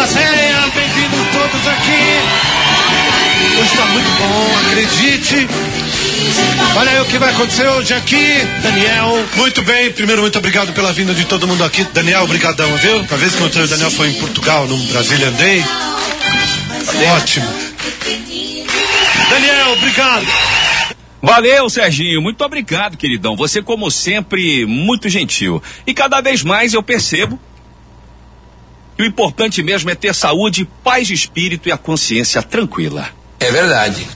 plateia, bem-vindos todos aqui. Hoje está muito bom, acredite. Olha aí o que vai acontecer hoje aqui, Daniel. Muito bem, primeiro muito obrigado pela vinda de todo mundo aqui. Daniel, obrigadão, viu? A vez que eu encontrei o Daniel foi em Portugal, no Brazilian Day. Ótimo. Daniel, obrigado. Valeu, Serginho, muito obrigado, queridão. Você, como sempre, muito gentil. E cada vez mais eu percebo que o importante mesmo é ter saúde, paz de espírito e a consciência tranquila. É verdade.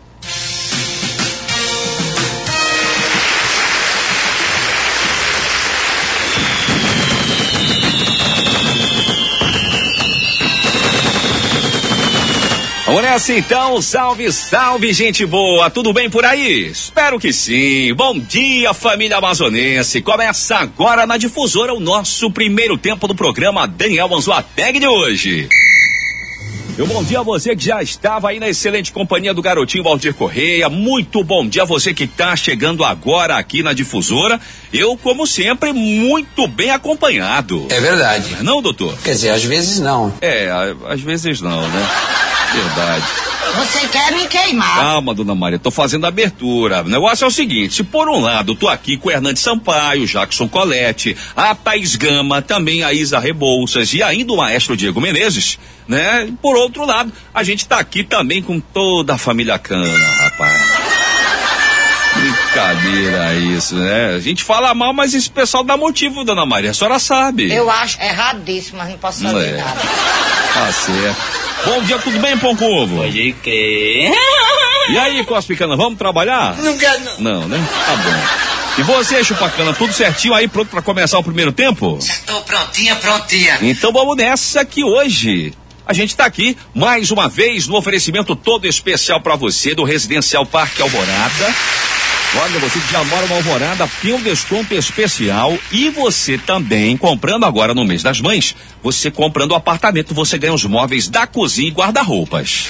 Vamos nessa então, salve, salve, gente boa, tudo bem por aí? Espero que sim. Bom dia, família amazonense. Começa agora na Difusora o nosso primeiro tempo do programa Daniel Anzoateg de hoje. Meu bom dia a você que já estava aí na excelente companhia do garotinho Valdir Correia. Muito bom dia a você que está chegando agora aqui na Difusora. Eu, como sempre, muito bem acompanhado. É verdade. Não, doutor? Quer dizer, às vezes não. Às vezes não, né? Verdade. Você quer me queimar? Calma, dona Maria, tô fazendo a abertura. O negócio é o seguinte, se por um lado tô aqui com o Hernandes Sampaio, Jackson Colette, a Thaís Gama, também a Isa Rebouças e ainda o maestro Diego Menezes, né? E por outro lado, a gente tá aqui também com toda a família Cana, rapaz. Brincadeira isso, né? A gente fala mal, mas esse pessoal dá motivo, dona Maria, a senhora sabe. Eu acho erradíssimo, mas não posso fazer nada. Tá certo. Bom dia, tudo bem, Pão com Ovo? Pode crer. E aí, Cospicana, vamos trabalhar? Não quero não. Não, né? Tá bom. E você, Chupacana, tudo certinho aí, pronto pra começar o primeiro tempo? Já tô prontinha. Então vamos nessa que hoje a gente tá aqui mais uma vez no oferecimento todo especial pra você do Residencial Parque Alvorada. Olha, você que já mora na Alvorada, tem um desconto especial e você também, comprando agora no mês das mães, você comprando o apartamento, você ganha os móveis da cozinha e guarda-roupas.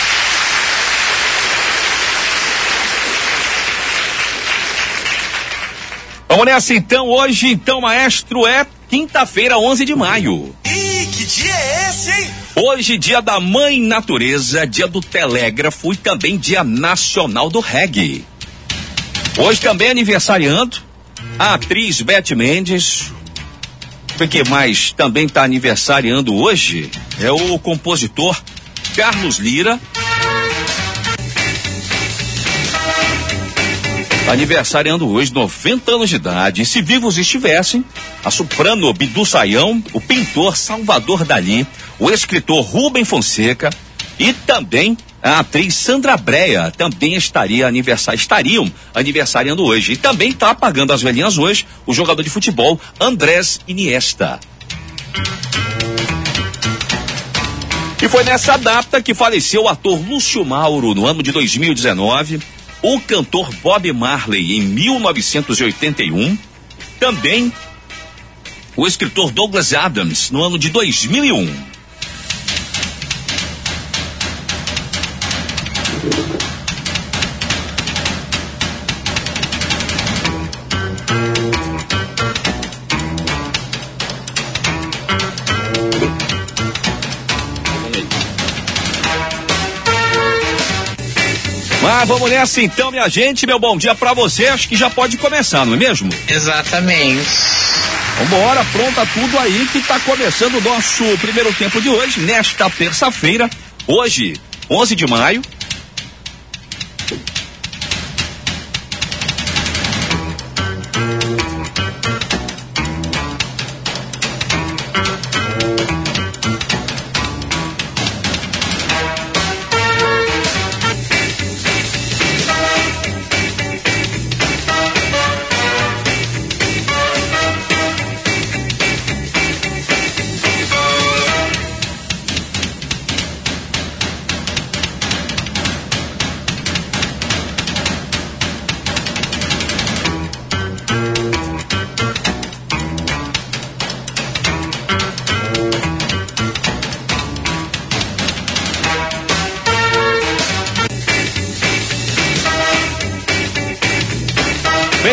Vamos nessa então, hoje então, maestro, é quinta-feira, 11 de maio. Ih, que dia é esse, hein? Hoje, dia da Mãe Natureza, dia do Telégrafo e também dia nacional do reggae. Hoje também aniversariando a atriz Beth Mendes. O que mais também está aniversariando hoje é o compositor Carlos Lira. Aniversariando hoje, 90 anos de idade. E se vivos estivessem, a soprano Bidu Sayão, o pintor Salvador Dalí, o escritor Rubem Fonseca e também a atriz Sandra Brea também estariam aniversariando hoje. E também está apagando as velhinhas hoje o jogador de futebol Andrés Iniesta. E foi nessa data que faleceu o ator Lúcio Mauro no ano de 2019, o cantor Bob Marley em 1981, também o escritor Douglas Adams no ano de 2001. Mas vamos nessa então, minha gente, meu bom dia pra você, acho que já pode começar, não é mesmo? Exatamente. Vambora, pronta tudo aí que tá começando o nosso primeiro tempo de hoje, nesta terça-feira, hoje, 11 de maio.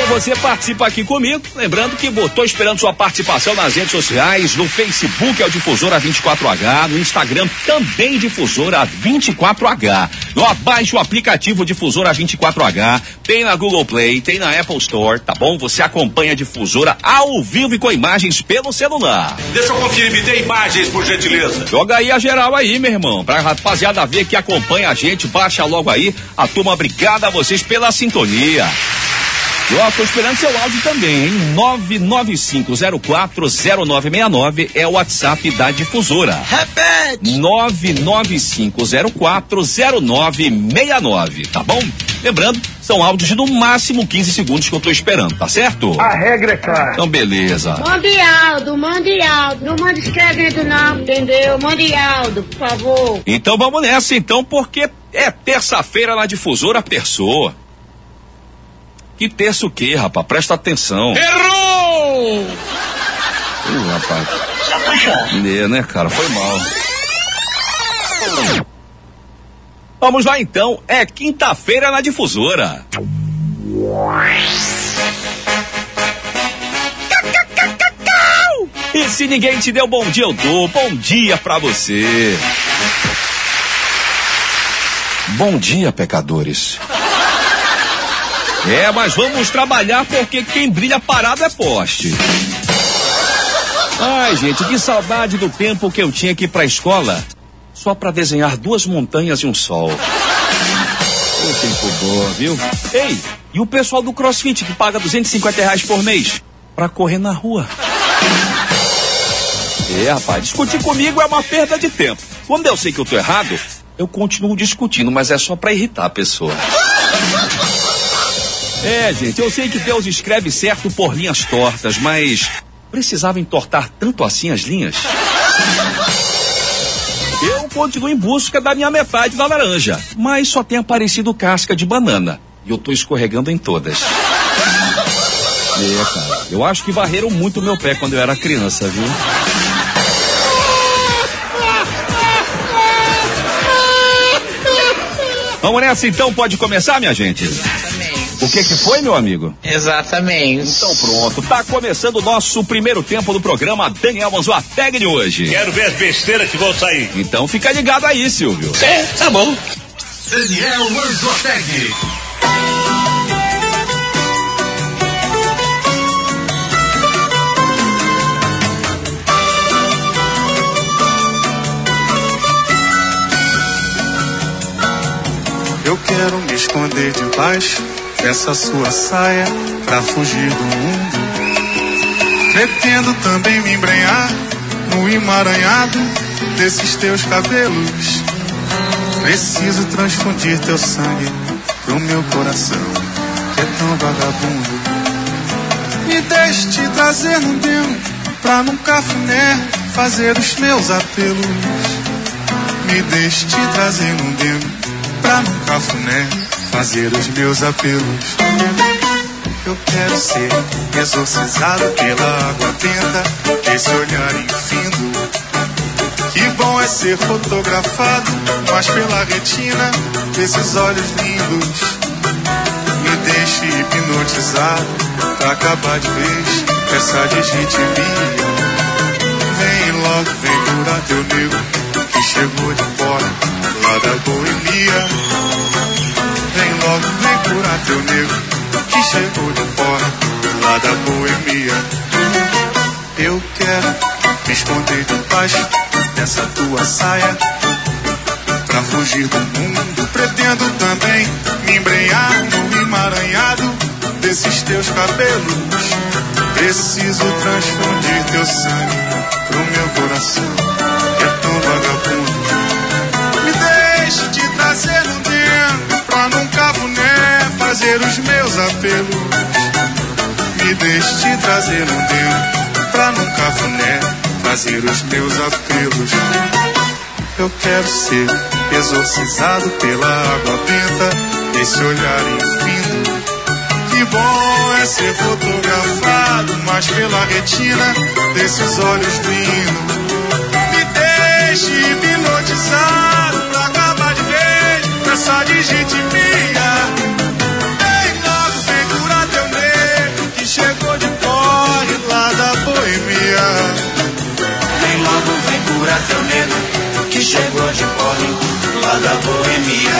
você participa aqui comigo, lembrando que tô esperando sua participação nas redes sociais, no Facebook é o Difusora 24H, no Instagram também Difusora 24H. Baixe o aplicativo Difusora 24H, tem na Google Play, tem na Apple Store, tá bom? Você acompanha a Difusora ao vivo e com imagens pelo celular. Deixa eu conferir, me dê imagens, por gentileza. Joga aí a geral aí, meu irmão, pra rapaziada ver que acompanha a gente, baixa logo aí. A turma, obrigado a vocês pela sintonia. Eu tô esperando seu áudio também, hein? 995040969 é o WhatsApp da Difusora. Repete! 995040969, tá bom? Lembrando, são áudios de no máximo 15 segundos que eu tô esperando, tá certo? A regra é clara. Então, beleza. Mande Aldo. Não manda escrevendo não, entendeu? Mande Aldo, por favor. Então vamos nessa, então, porque é terça-feira na Difusora Pessoa. Que terça o quê, rapaz? Presta atenção. Errou! Rapaz. Né, cara? Foi mal. Vamos lá, então. É quinta-feira na Difusora. E se ninguém te deu bom dia, eu dou. Bom dia pra você. Bom dia, pecadores. Mas vamos trabalhar porque quem brilha parado é poste. Ai, gente, que saudade do tempo que eu tinha que ir pra escola só pra desenhar 2 montanhas e um sol. Que tempo bom, viu? Ei, e o pessoal do CrossFit que paga R$250 por mês pra correr na rua? Rapaz, discutir comigo é uma perda de tempo. Quando eu sei que eu tô errado, eu continuo discutindo, mas é só pra irritar a pessoa. Gente, eu sei que Deus escreve certo por linhas tortas, mas precisava entortar tanto assim as linhas? Eu continuo em busca da minha metade da laranja, mas só tem aparecido casca de banana, e eu tô escorregando em todas. Cara, eu acho que varreram muito meu pé quando eu era criança, viu? Vamos nessa então, pode começar, minha gente? O que foi, meu amigo? Exatamente. Então pronto, tá começando o nosso primeiro tempo do programa Daniel Manzoateg de hoje. Quero ver as besteiras que vão sair. Então fica ligado aí, Silvio. Tá bom. Daniel Manzoateg. Eu quero me esconder debaixo dessa sua saia pra fugir do mundo. Pretendo também me embrenhar no emaranhado desses teus cabelos. Preciso transfundir teu sangue pro meu coração, que é tão vagabundo. Me deixe te trazer no demo pra num cafuné fazer os meus apelos. Me deixe te trazer no demo pra num cafuné fazer os meus apelos. Eu quero ser exorcizado pela água benta desse olhar infindo. Que bom é ser fotografado, mas pela retina desses olhos lindos. Me deixe hipnotizado pra acabar de vez essa digitimia. Vem logo, vem curar teu nego que chegou de fora lá da boemia. Vem logo, vem curar teu nego que chegou de fora lá da boemia. Eu quero me esconder debaixo dessa tua saia pra fugir do mundo. Pretendo também me embrenhar no emaranhado desses teus cabelos. Preciso transfundir teu sangue pro meu coração, que é tão vagabundo. Me deixe te trazer no dentro pra num cafuné fazer os meus apelos. Me deixe te trazer no dentro pra num cafuné fazer os meus apelos. Eu quero ser exorcizado pela água benta desse olhar infindo. Que bom é ser fotografado, mas pela retina desses olhos lindos. Me deixe hipnotizado pra acabar de vez essa digitimia. Vem logo, vem curar teu nego curar teu nego que chegou de porre lá da boemia.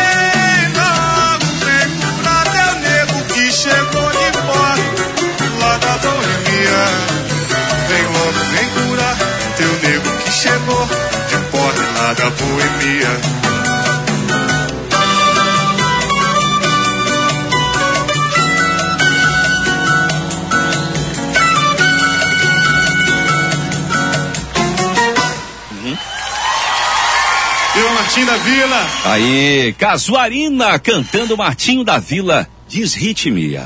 Vem curar teu nego que chegou de porre lá da boemia. Vem logo, vem curar teu nego que chegou de porre lá da boemia. Viva Martinho da Vila. Aí, Casuarina cantando Martinho da Vila, Desritmia.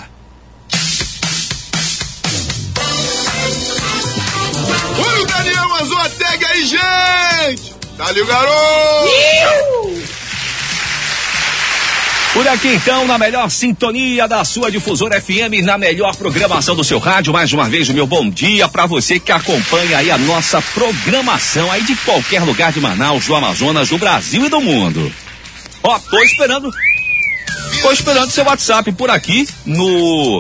Oi, o Daniel Azotega aí, gente! Dá-lhe o garoto! Por aqui então, na melhor sintonia da sua Difusora FM, na melhor programação do seu rádio, mais uma vez o meu bom dia pra você que acompanha aí a nossa programação aí de qualquer lugar de Manaus, do Amazonas, do Brasil e do mundo. Ó, tô esperando seu WhatsApp por aqui no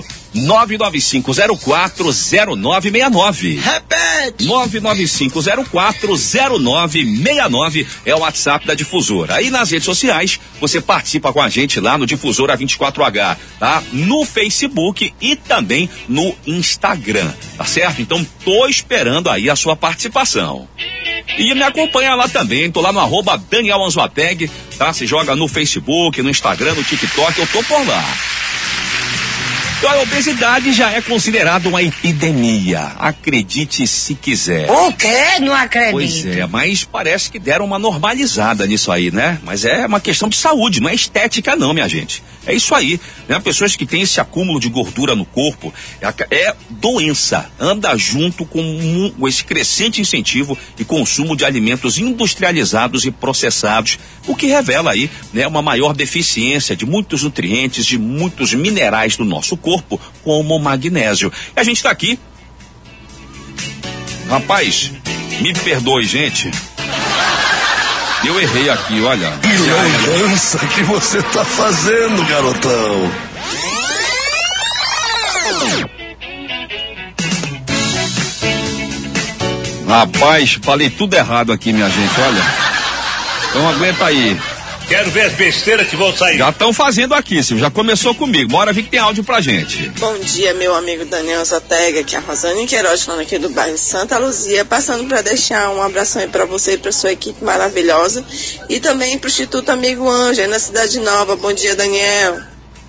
995040969. Repete! 995040969 é o WhatsApp da Difusora. Aí nas redes sociais, você participa com a gente lá no Difusora 24H, tá? No Facebook e também no Instagram, tá certo? Então, tô esperando aí a sua participação. E me acompanha lá também, tô lá no @DanielAnzoateg, tá? Se joga no Facebook, no Instagram, no TikTok, eu tô por lá. Então, a obesidade já é considerada uma epidemia. Acredite se quiser. O quê? Não acredito. Pois é, mas parece que deram uma normalizada nisso aí, né? Mas é uma questão de saúde, não é estética não, minha gente. É isso aí, né? Pessoas que têm esse acúmulo de gordura no corpo, é doença. Anda junto com esse crescente incentivo e consumo de alimentos industrializados e processados, o que revela aí, né, uma maior deficiência de muitos nutrientes, de muitos minerais do nosso corpo, como o magnésio. E a gente tá aqui. Rapaz, me perdoe, gente. Eu errei aqui, olha. Que lambança que você tá fazendo, garotão. Rapaz, falei tudo errado aqui, minha gente, olha. Então aguenta aí. Quero ver as besteiras que vão sair. Já estão fazendo aqui, Silvio. Já começou comigo. Bora ver que tem áudio pra gente. Bom dia, meu amigo Daniel Azotega, aqui é a Rosane Queiroz, falando aqui do bairro Santa Luzia, passando para deixar um abração aí pra você e pra sua equipe maravilhosa. E também pro Instituto Amigo Ângelo, na Cidade Nova. Bom dia, Daniel.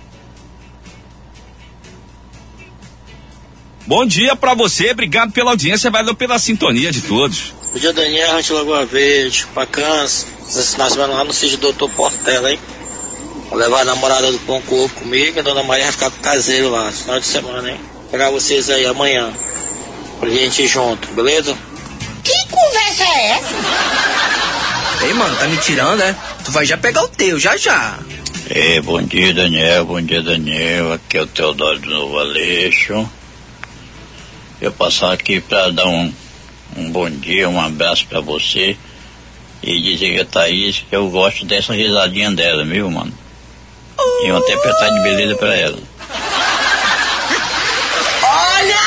Bom dia pra você, obrigado pela audiência, valeu pela sintonia de todos. Bom dia, Daniel, Rancho Lagoa Verde, Pacãs, esse final de semana lá no sítio do Dr. Portela, hein? Vou levar a namorada do Pão com Ovo comigo, e a Dona Maria vai ficar com o caseiro lá, final de semana, hein? Vou pegar vocês aí amanhã, pra gente ir junto, beleza? Que conversa é essa? Ei, mano, tá me tirando, né? Tu vai já pegar o teu, já. Bom dia, Daniel, aqui é o Teodoro do Novo Aleixo. Eu passar aqui pra dar um bom dia, um abraço pra você e dizer que a Thaís, que eu gosto dessa risadinha dela, viu, mano? E um tempestade de beleza pra ela. Olha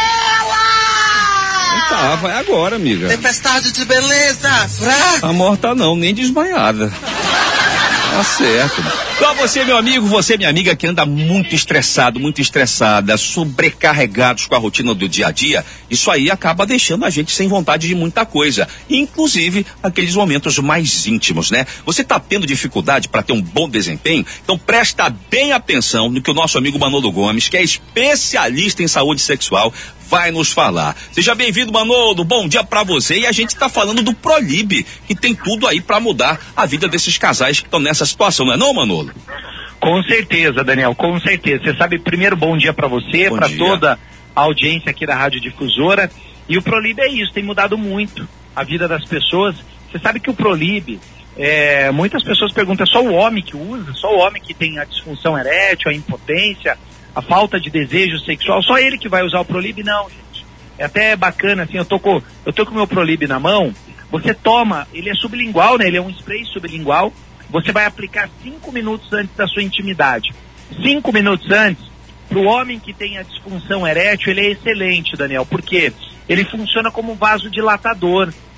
ela! Tá, vai agora, amiga. Tempestade de beleza, fraca. Tá morta não, nem desmaiada. Tá certo. Então você, meu amigo, você, minha amiga, que anda muito estressado, muito estressada, sobrecarregados com a rotina do dia a dia, isso aí acaba deixando a gente sem vontade de muita coisa, inclusive aqueles momentos mais íntimos, né? Você tá tendo dificuldade para ter um bom desempenho? Então presta bem atenção no que o nosso amigo Manolo Gomes, que é especialista em saúde sexual, vai nos falar. Seja bem-vindo, Manolo, bom dia pra você. E a gente tá falando do Prolib, que tem tudo aí pra mudar a vida desses casais que estão nessa situação, não é não, Manolo? Com certeza, Daniel, com certeza. Você sabe, primeiro bom dia pra você, pra toda a audiência aqui da Rádio Difusora. E o Prolib é isso, tem mudado muito a vida das pessoas. Você sabe que o Prolib, muitas pessoas perguntam, é só o homem que usa? Só o homem que tem a disfunção erétil, a impotência, a falta de desejo sexual, só ele que vai usar o Prolib? Não, gente. É até bacana, assim, eu tô com o meu Prolib na mão, você toma, ele é sublingual, né? Ele é um spray sublingual, você vai aplicar 5 minutos antes da sua intimidade. 5 minutos antes, pro homem que tem a disfunção erétil, ele é excelente, Daniel, porque ele funciona como um vasodilatador,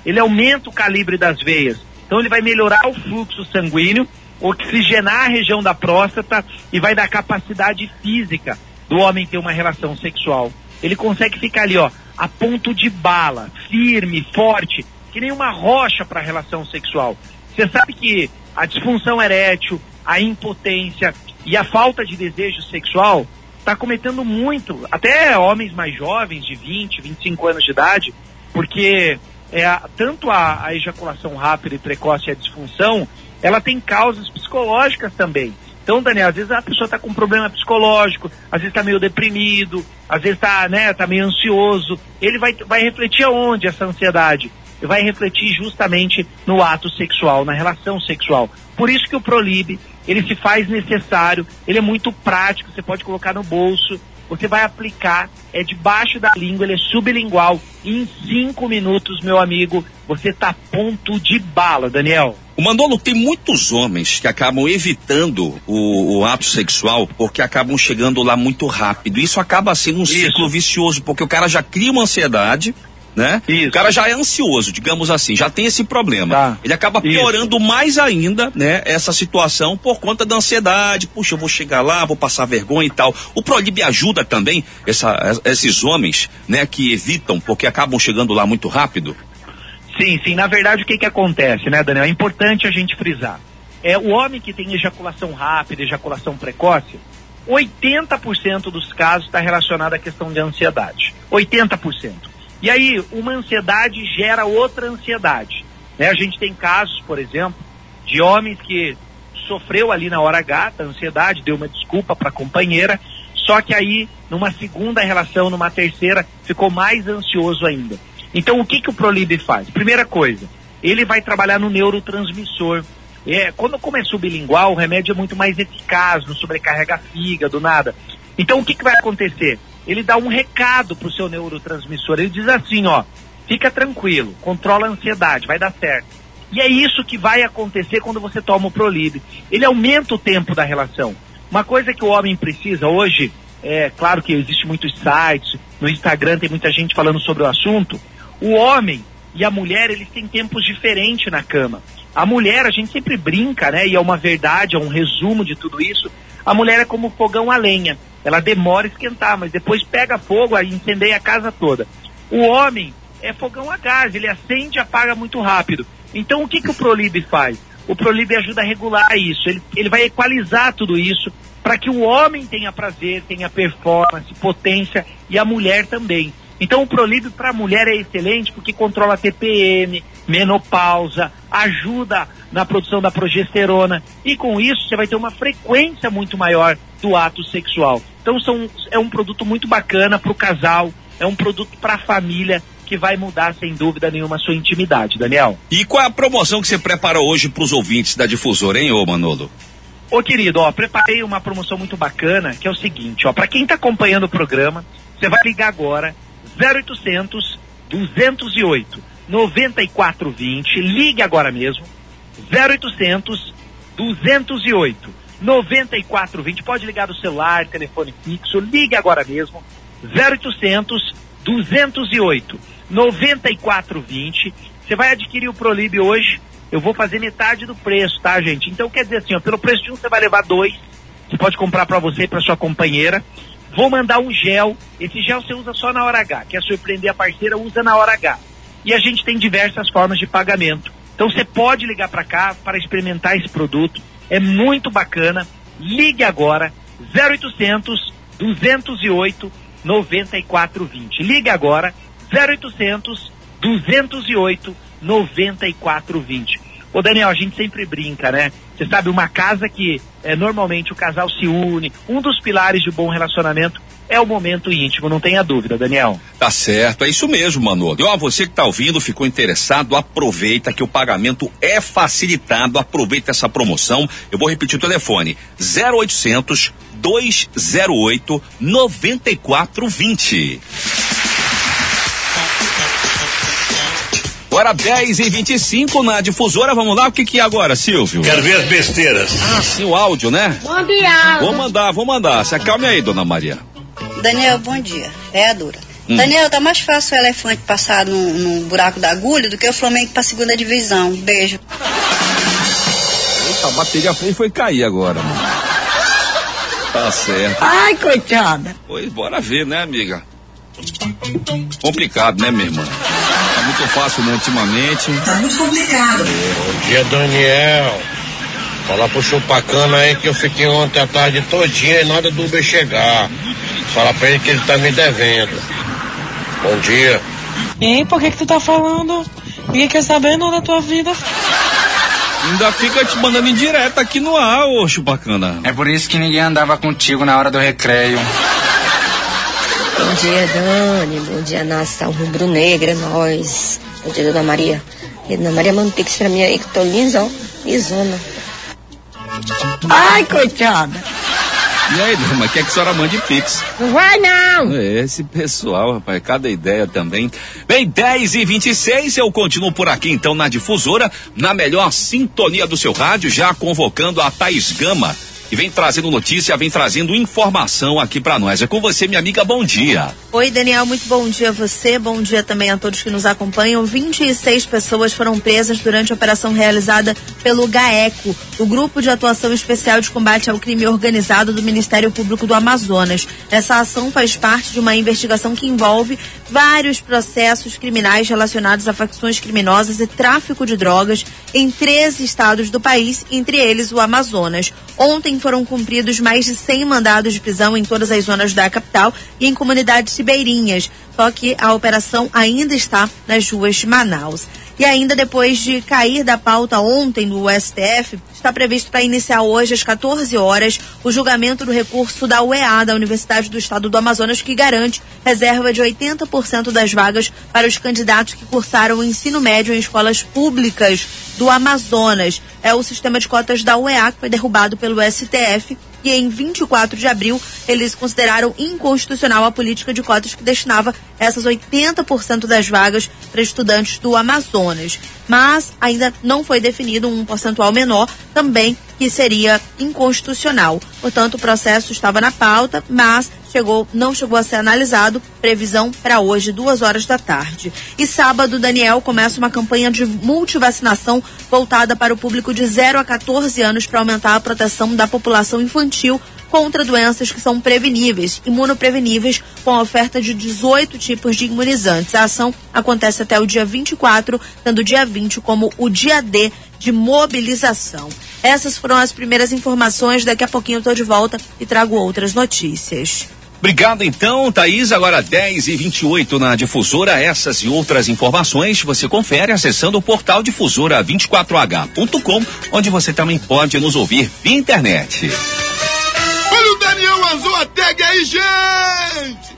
ele aumenta o calibre das veias. Então ele vai melhorar o fluxo sanguíneo, oxigenar a região da próstata e vai dar capacidade física do homem ter uma relação sexual. Ele consegue ficar ali, ó, a ponto de bala, firme, forte, que nem uma rocha para a relação sexual. Você sabe que a disfunção erétil, a impotência e a falta de desejo sexual está cometendo muito, até homens mais jovens, de 20, 25 anos de idade, porque tanto a ejaculação rápida e precoce e a disfunção, ela tem causas psicológicas também. Então, Daniel, às vezes a pessoa está com um problema psicológico, às vezes está meio deprimido, às vezes tá meio ansioso. Ele vai refletir aonde essa ansiedade? Ele vai refletir justamente no ato sexual, na relação sexual. Por isso que o Prolib, ele se faz necessário, ele é muito prático, você pode colocar no bolso, você vai aplicar, é debaixo da língua, ele é sublingual. Em 5 minutos, meu amigo, você tá a ponto de bala, Daniel. O Manolo, tem muitos homens que acabam evitando o ato sexual porque acabam chegando lá muito rápido. Isso acaba sendo um ciclo vicioso, porque o cara já cria uma ansiedade, né? Isso. O cara já é ansioso, digamos assim, já tem esse problema. Tá. Ele acaba piorando mais ainda, né, essa situação por conta da ansiedade. Puxa, eu vou chegar lá, vou passar vergonha e tal. O Prolib ajuda também esses homens, né, que evitam porque acabam chegando lá muito rápido? Sim, na verdade o que acontece, né, Daniel? É importante a gente frisar. O homem que tem ejaculação rápida, ejaculação precoce, 80% dos casos está relacionado à questão de ansiedade. 80%. E aí, uma ansiedade gera outra ansiedade, né? A gente tem casos, por exemplo, de homens que sofreu ali na hora H da ansiedade, deu uma desculpa para a companheira, só que aí, numa segunda relação, numa terceira, ficou mais ansioso ainda. Então, o que o Prolib faz? Primeira coisa, ele vai trabalhar no neurotransmissor. Como é sublingual, o remédio é muito mais eficaz, não sobrecarrega fígado, nada. Então, o que vai acontecer? Ele dá um recado pro seu neurotransmissor. Ele diz assim, ó, fica tranquilo, controla a ansiedade, vai dar certo. E é isso que vai acontecer quando você toma o Prolib. Ele aumenta o tempo da relação. Uma coisa que o homem precisa hoje, claro que existe muitos sites, no Instagram tem muita gente falando sobre o assunto. O homem e a mulher, eles têm tempos diferentes na cama. A mulher, a gente sempre brinca, né? E é uma verdade, é um resumo de tudo isso. A mulher é como fogão a lenha. Ela demora a esquentar, mas depois pega fogo e incendeia a casa toda. O homem é fogão a gás, ele acende e apaga muito rápido. Então o que o Prolib faz? O Prolib ajuda a regular isso, ele vai equalizar tudo isso para que o homem tenha prazer, tenha performance, potência e a mulher também. Então o Prolib para a mulher é excelente porque controla TPM, menopausa, ajuda na produção da progesterona e com isso você vai ter uma frequência muito maior do ato sexual. Então é um produto muito bacana para o casal, é um produto para a família que vai mudar sem dúvida nenhuma a sua intimidade, Daniel. E qual é a promoção que você preparou hoje para os ouvintes da Difusora, hein, ô Manolo? Ô querido, preparei uma promoção muito bacana que é o seguinte, para quem está acompanhando o programa, você vai ligar agora 0800 208 9420, ligue agora mesmo, 0800 208 9420, pode ligar do celular, telefone fixo, ligue agora mesmo, 0800 208 9420, você vai adquirir o Prolib hoje, eu vou fazer metade do preço, tá, gente? Então quer dizer assim, pelo preço de um você vai levar 2, você pode comprar para você e para sua companheira. Vou mandar um gel, esse gel você usa só na hora H, quer surpreender a parceira, usa na hora H. E a gente tem diversas formas de pagamento. Então você pode ligar para cá para experimentar esse produto, é muito bacana. Ligue agora, 0800 208 9420. Ligue agora, 0800 208 9420. Ô Daniel, a gente sempre brinca, né? Você sabe, uma casa que normalmente o casal se une, um dos pilares de bom relacionamento é o momento íntimo, não tenha dúvida, Daniel. Tá certo, é isso mesmo, Manolo. E você que tá ouvindo, ficou interessado, aproveita que o pagamento é facilitado, aproveita essa promoção. Eu vou repetir o telefone, 0800 208 9420. Agora 10h25 na Difusora, vamos lá, o que é agora, Silvio? Quero ver as besteiras. Ah, sim, o áudio, né? Bom dia. Vou mandar. Se acalme aí, dona Maria. Daniel, bom dia. É a Dura. Daniel, tá mais fácil o elefante passar no buraco da agulha do que o Flamengo pra segunda divisão. Beijo. Eita, a bateria frente foi cair agora, mano. Tá certo. Ai, coitada. Pois, bora ver, né, amiga? Complicado, né, minha irmã? Tá muito fácil, né, ultimamente. Tá muito complicado. Bom dia, Daniel. Fala pro Chupacana aí que eu fiquei ontem à tarde todinha e nada do Uber chegar. Fala pra ele que ele tá me devendo. Bom dia. Ei, por que tu tá falando? Ninguém quer saber não da tua vida. Ainda fica te mandando indireta aqui no ar, ô Chupacana. É por isso que ninguém andava contigo na hora do recreio. Bom dia, Dani. Bom dia, nação rubro-negra, nós. Bom dia, Dona Maria. E Dona Maria, manda um pix pra mim aí que eu tô lisona. Ai, coitada. E aí, Dama, quer que a senhora mande pix? Não vai não. Esse pessoal, rapaz, cada ideia também. Bem, 10h26, eu continuo por aqui então na Difusora, na melhor sintonia do seu rádio, já convocando a Thaís Gama, que vem trazendo notícia, vem trazendo informação aqui pra nós. É com você, minha amiga, bom dia. Oi, Daniel, muito bom dia a você, bom dia também a todos que nos acompanham. 26 pessoas foram presas durante a operação realizada pelo GAECO, o Grupo de Atuação Especial de Combate ao Crime Organizado do Ministério Público do Amazonas. Essa ação faz parte de uma investigação que envolve vários processos criminais relacionados a facções criminosas e tráfico de drogas em 13 estados do país, entre eles o Amazonas. Ontem foram cumpridos mais de 100 mandados de prisão em todas as zonas da capital e em comunidades ribeirinhas, só que a operação ainda está nas ruas de Manaus. E ainda depois de cair da pauta ontem no STF, está previsto para iniciar hoje às 14 horas o julgamento do recurso da UEA, da Universidade do Estado do Amazonas, que garante reserva de 80% das vagas para os candidatos que cursaram o ensino médio em escolas públicas do Amazonas. É o sistema de cotas da UEA que foi derrubado pelo STF. E em 24 de abril, eles consideraram inconstitucional a política de cotas que destinava essas 80% das vagas para estudantes do Amazonas. Mas ainda não foi definido um percentual menor também que seria inconstitucional. Portanto, o processo estava na pauta, mas não chegou a ser analisado. Previsão para hoje, 2h da tarde. E sábado, Daniel, começa uma campanha de multivacinação voltada para o público de 0 a 14 anos para aumentar a proteção da população infantil contra doenças que são preveníveis, imunopreveníveis, com a oferta de 18 tipos de imunizantes. A ação acontece até o dia 24, tendo o dia 20 como o dia D de mobilização. Essas foram as primeiras informações. Daqui a pouquinho eu estou de volta e trago outras notícias. Obrigado então, Thaís. Agora 10h28 na Difusora. Essas e outras informações você confere acessando o portal difusora24h.com, onde você também pode nos ouvir via internet. Olha o Daniel Azul, a tag aí, gente!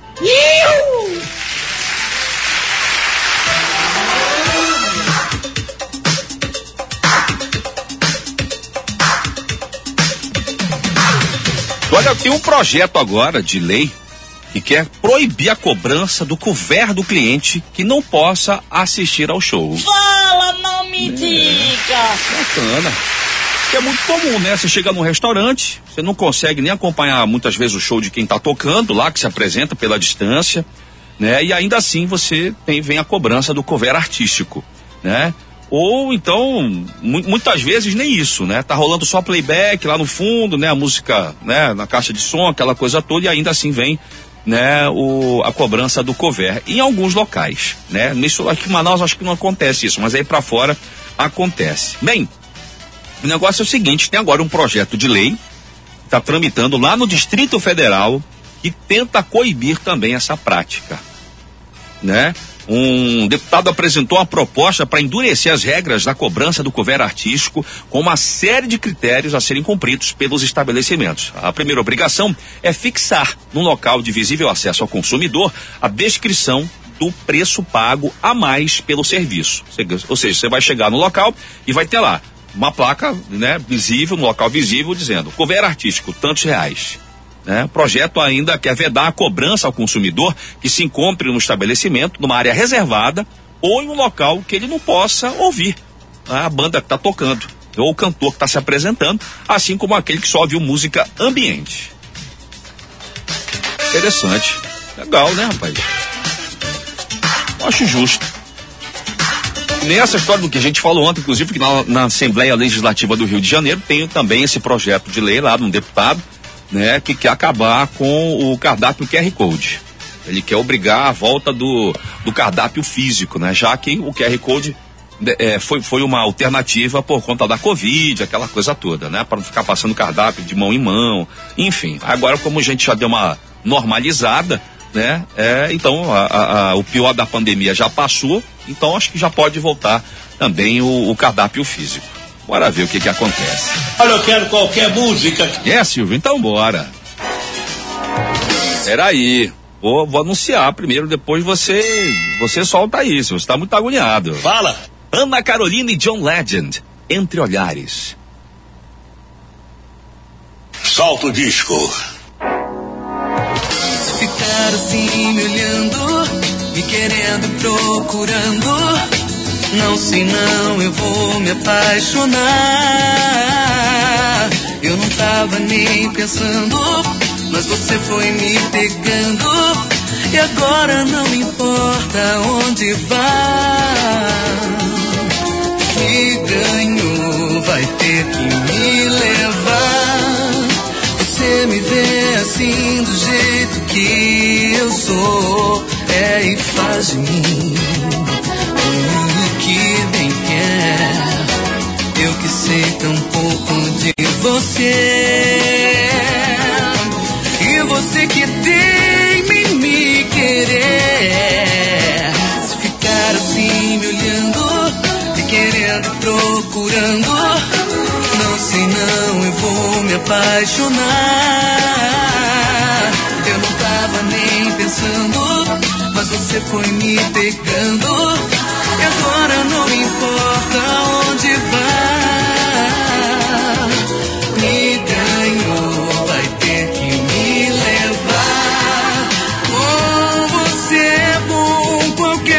Olha, tem um projeto agora de lei que quer proibir a cobrança do couvert do cliente que não possa assistir ao show. Fala, não me diga! Bacana. Que é muito comum, né? Você chega num restaurante, você não consegue nem acompanhar muitas vezes o show de quem está tocando lá, que se apresenta pela distância, né? E ainda assim vem a cobrança do couvert artístico, né? Ou então, muitas vezes nem isso, né? Tá rolando só playback lá no fundo, né? A música, né? Na caixa de som, aquela coisa toda, e ainda assim vem, né? A cobrança do couvert em alguns locais, né? Nisso aqui em Manaus acho que não acontece isso, mas aí pra fora acontece. Bem, o negócio é o seguinte, tem agora um projeto de lei, tá tramitando lá no Distrito Federal, que tenta coibir também essa prática, né? Um deputado apresentou uma proposta para endurecer as regras da cobrança do couvert artístico com uma série de critérios a serem cumpridos pelos estabelecimentos. A primeira obrigação é fixar no local de visível acesso ao consumidor a descrição do preço pago a mais pelo serviço. Ou seja, você vai chegar no local e vai ter lá uma placa, né, visível, no local visível, dizendo couvert artístico, tantos reais. Né? O projeto ainda quer vedar a cobrança ao consumidor que se encontre no estabelecimento, numa área reservada ou em um local que ele não possa ouvir, né, a banda que está tocando ou o cantor que está se apresentando, assim como aquele que só ouviu música ambiente. Interessante. Legal, né, rapaz? Acho justo. Nessa história do que a gente falou ontem, inclusive, que na Assembleia Legislativa do Rio de Janeiro tem também esse projeto de lei lá de um deputado, né, que quer acabar com o cardápio QR Code. Ele quer obrigar a volta do cardápio físico, né, já que o QR Code foi uma alternativa por conta da Covid, aquela coisa toda, né, para não ficar passando cardápio de mão em mão, enfim. Agora, como a gente já deu uma normalizada, né, então o pior da pandemia já passou, então acho que já pode voltar também o cardápio físico. Bora ver o que acontece. Olha, eu quero qualquer música. Silvio, então bora. Peraí, vou anunciar primeiro, depois você solta isso, você tá muito agoniado. Fala. Ana Carolina e John Legend, Entre Olhares. Solta o disco. Ficar assim me olhando, me querendo, procurando. Não sei não, eu vou me apaixonar. Eu não tava nem pensando, mas você foi me pegando. E agora não importa onde vá, me ganhou, vai ter que me levar. Você me vê assim do jeito que eu sou, e faz de mim o que bem quer. Eu que sei tão pouco de você, e você que tem em me querer. Se ficar assim me olhando, me querendo, procurando, não sei não, eu vou me apaixonar. Eu não tava nem pensando, mas você foi me pegando. E agora não importa onde vá, me ganhou, vai ter que me levar. Com você é bom qualquer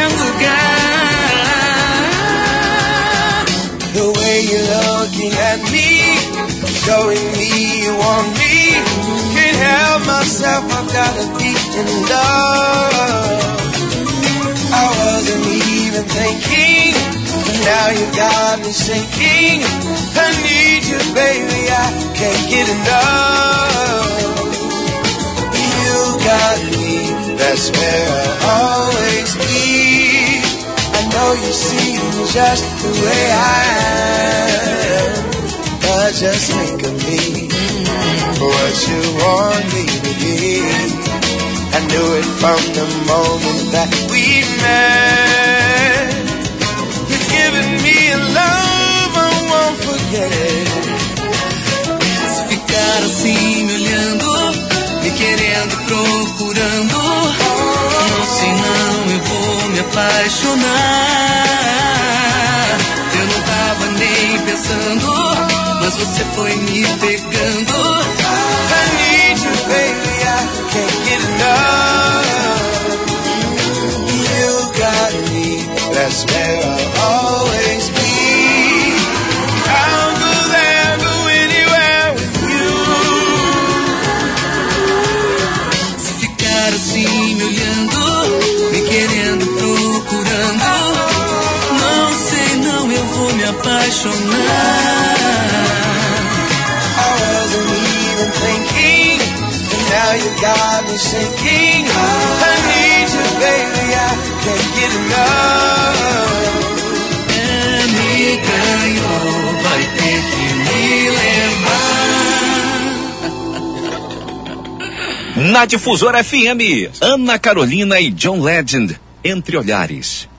lugar. The way you're looking at me, showing me you want me. Can't help myself, I've gotta be in love. I wasn't even thinking, but now you got me sinking. I need you, baby, I can't get enough. You got me, that's where I'll always be. I know you see me just the way I am, but just think of me, what you want me to be. I knew it from the moment that we met. You've given me a love I won't forget. Se ficar assim me olhando, me querendo, procurando, não sei não, eu vou me apaixonar. Eu não tava nem pensando, mas você foi me pegando. I need you, baby, I can't get enough. You got me, that's where I'll always be. I'll go there, go anywhere with you. Se ficar assim me olhando, me querendo, procurando, não sei não, eu vou me apaixonar. I wasn't even thinking, now you got me sinking. I need you, baby, I can't get enough. Me ganhou, vai ter que me levar. Na Difusora FM, Ana Carolina e John Legend, Entre Olhares.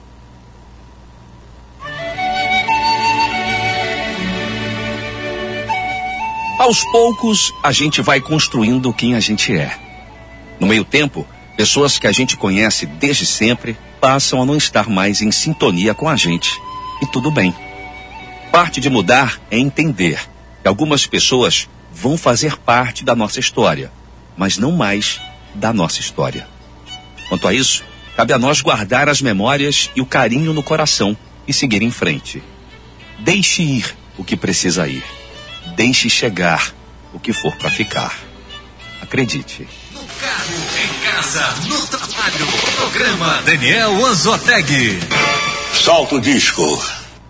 Aos poucos, a gente vai construindo quem a gente é. No meio tempo, pessoas que a gente conhece desde sempre passam a não estar mais em sintonia com a gente. E tudo bem. Parte de mudar é entender que algumas pessoas vão fazer parte da nossa história, mas não mais da nossa história. Quanto a isso, cabe a nós guardar as memórias e o carinho no coração e seguir em frente. Deixe ir o que precisa ir. Deixe chegar o que for para ficar. Acredite. No carro, em casa, casa, no trabalho. Programa Daniel Anzotegui. Solta o disco.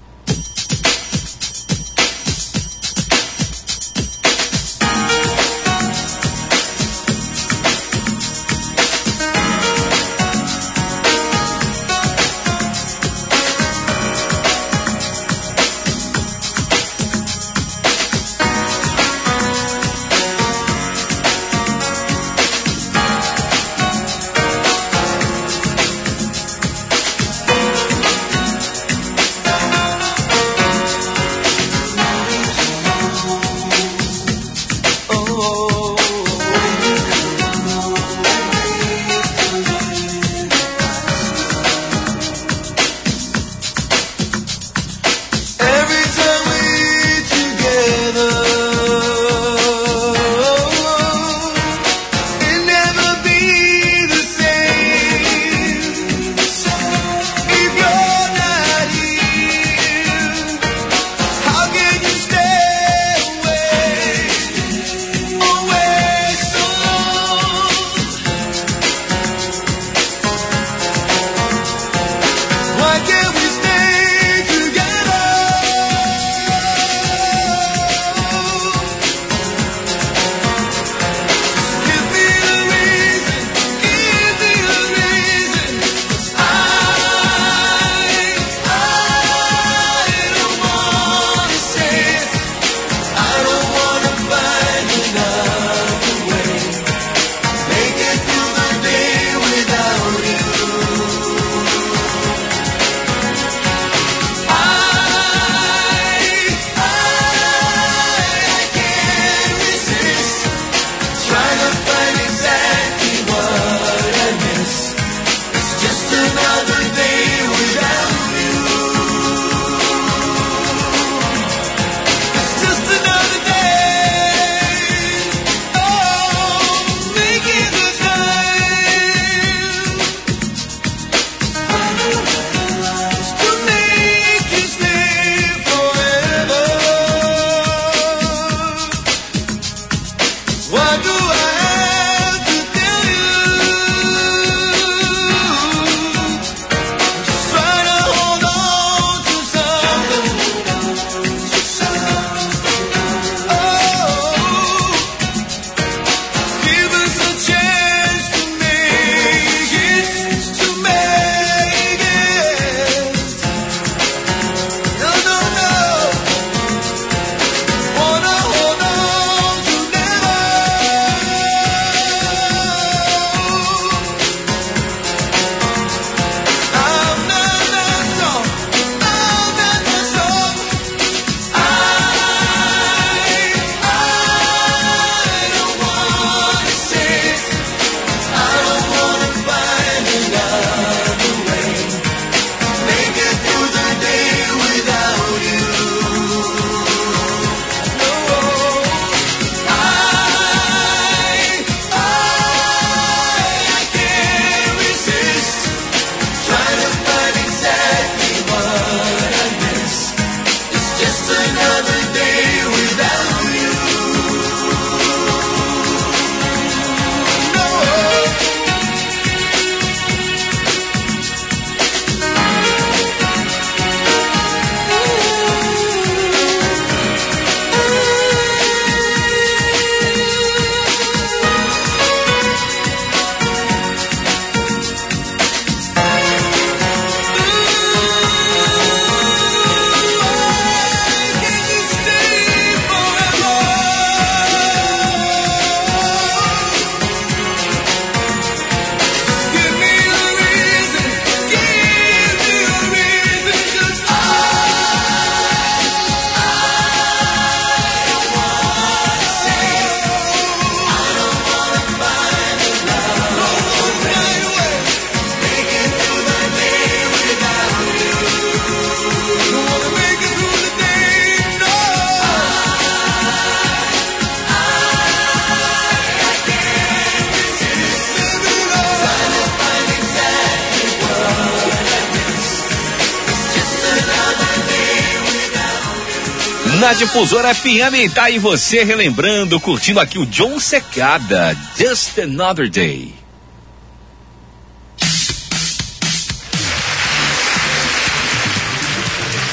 Na Difusora FM, tá aí você relembrando, curtindo aqui o John Secada, Just Another Day.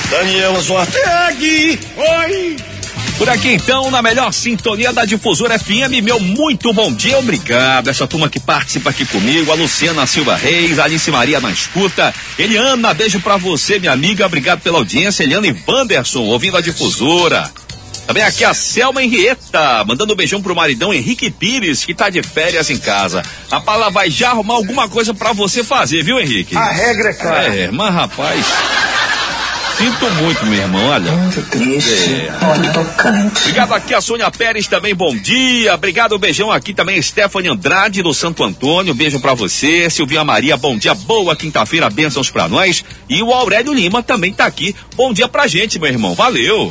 Daniel Zorteg. Oi. Por aqui então, na melhor sintonia da Difusora FM, meu muito bom dia, obrigado. Essa turma que participa aqui comigo, a Luciana Silva Reis, a Alice Maria na escuta, Eliana, beijo pra você, minha amiga, obrigado pela audiência, Eliana e Wanderson, ouvindo a Difusora. Também aqui a Selma Henrietta, mandando um beijão pro maridão Henrique Pires, que tá de férias em casa. A Paula vai já arrumar alguma coisa pra você fazer, viu, Henrique? A regra é clara. Mas rapaz... Sinto muito, meu irmão, olha. Muito triste, olha, tocante. Obrigado aqui a Sônia Pérez também, bom dia. Obrigado, beijão aqui também, Stephanie Andrade do Santo Antônio, beijo pra você. Silvia Maria, bom dia, boa quinta-feira, bênçãos pra nós. E o Aurélio Lima também tá aqui, bom dia pra gente, meu irmão, valeu.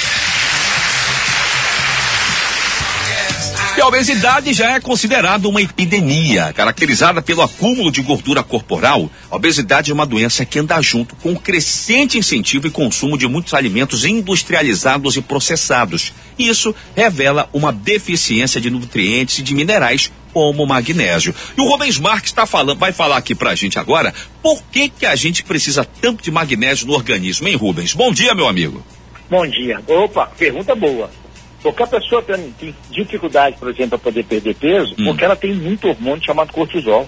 E a obesidade já é considerada uma epidemia, caracterizada pelo acúmulo de gordura corporal. A obesidade é uma doença que anda junto com o crescente incentivo e consumo de muitos alimentos industrializados e processados. Isso revela uma deficiência de nutrientes e de minerais, como o magnésio. E o Rubens Marques vai falar aqui pra gente agora por que a gente precisa tanto de magnésio no organismo, hein, Rubens? Bom dia, meu amigo. Bom dia. Opa, pergunta boa. Porque a pessoa tem dificuldade, por exemplo, para poder perder peso, porque ela tem muito hormônio chamado cortisol.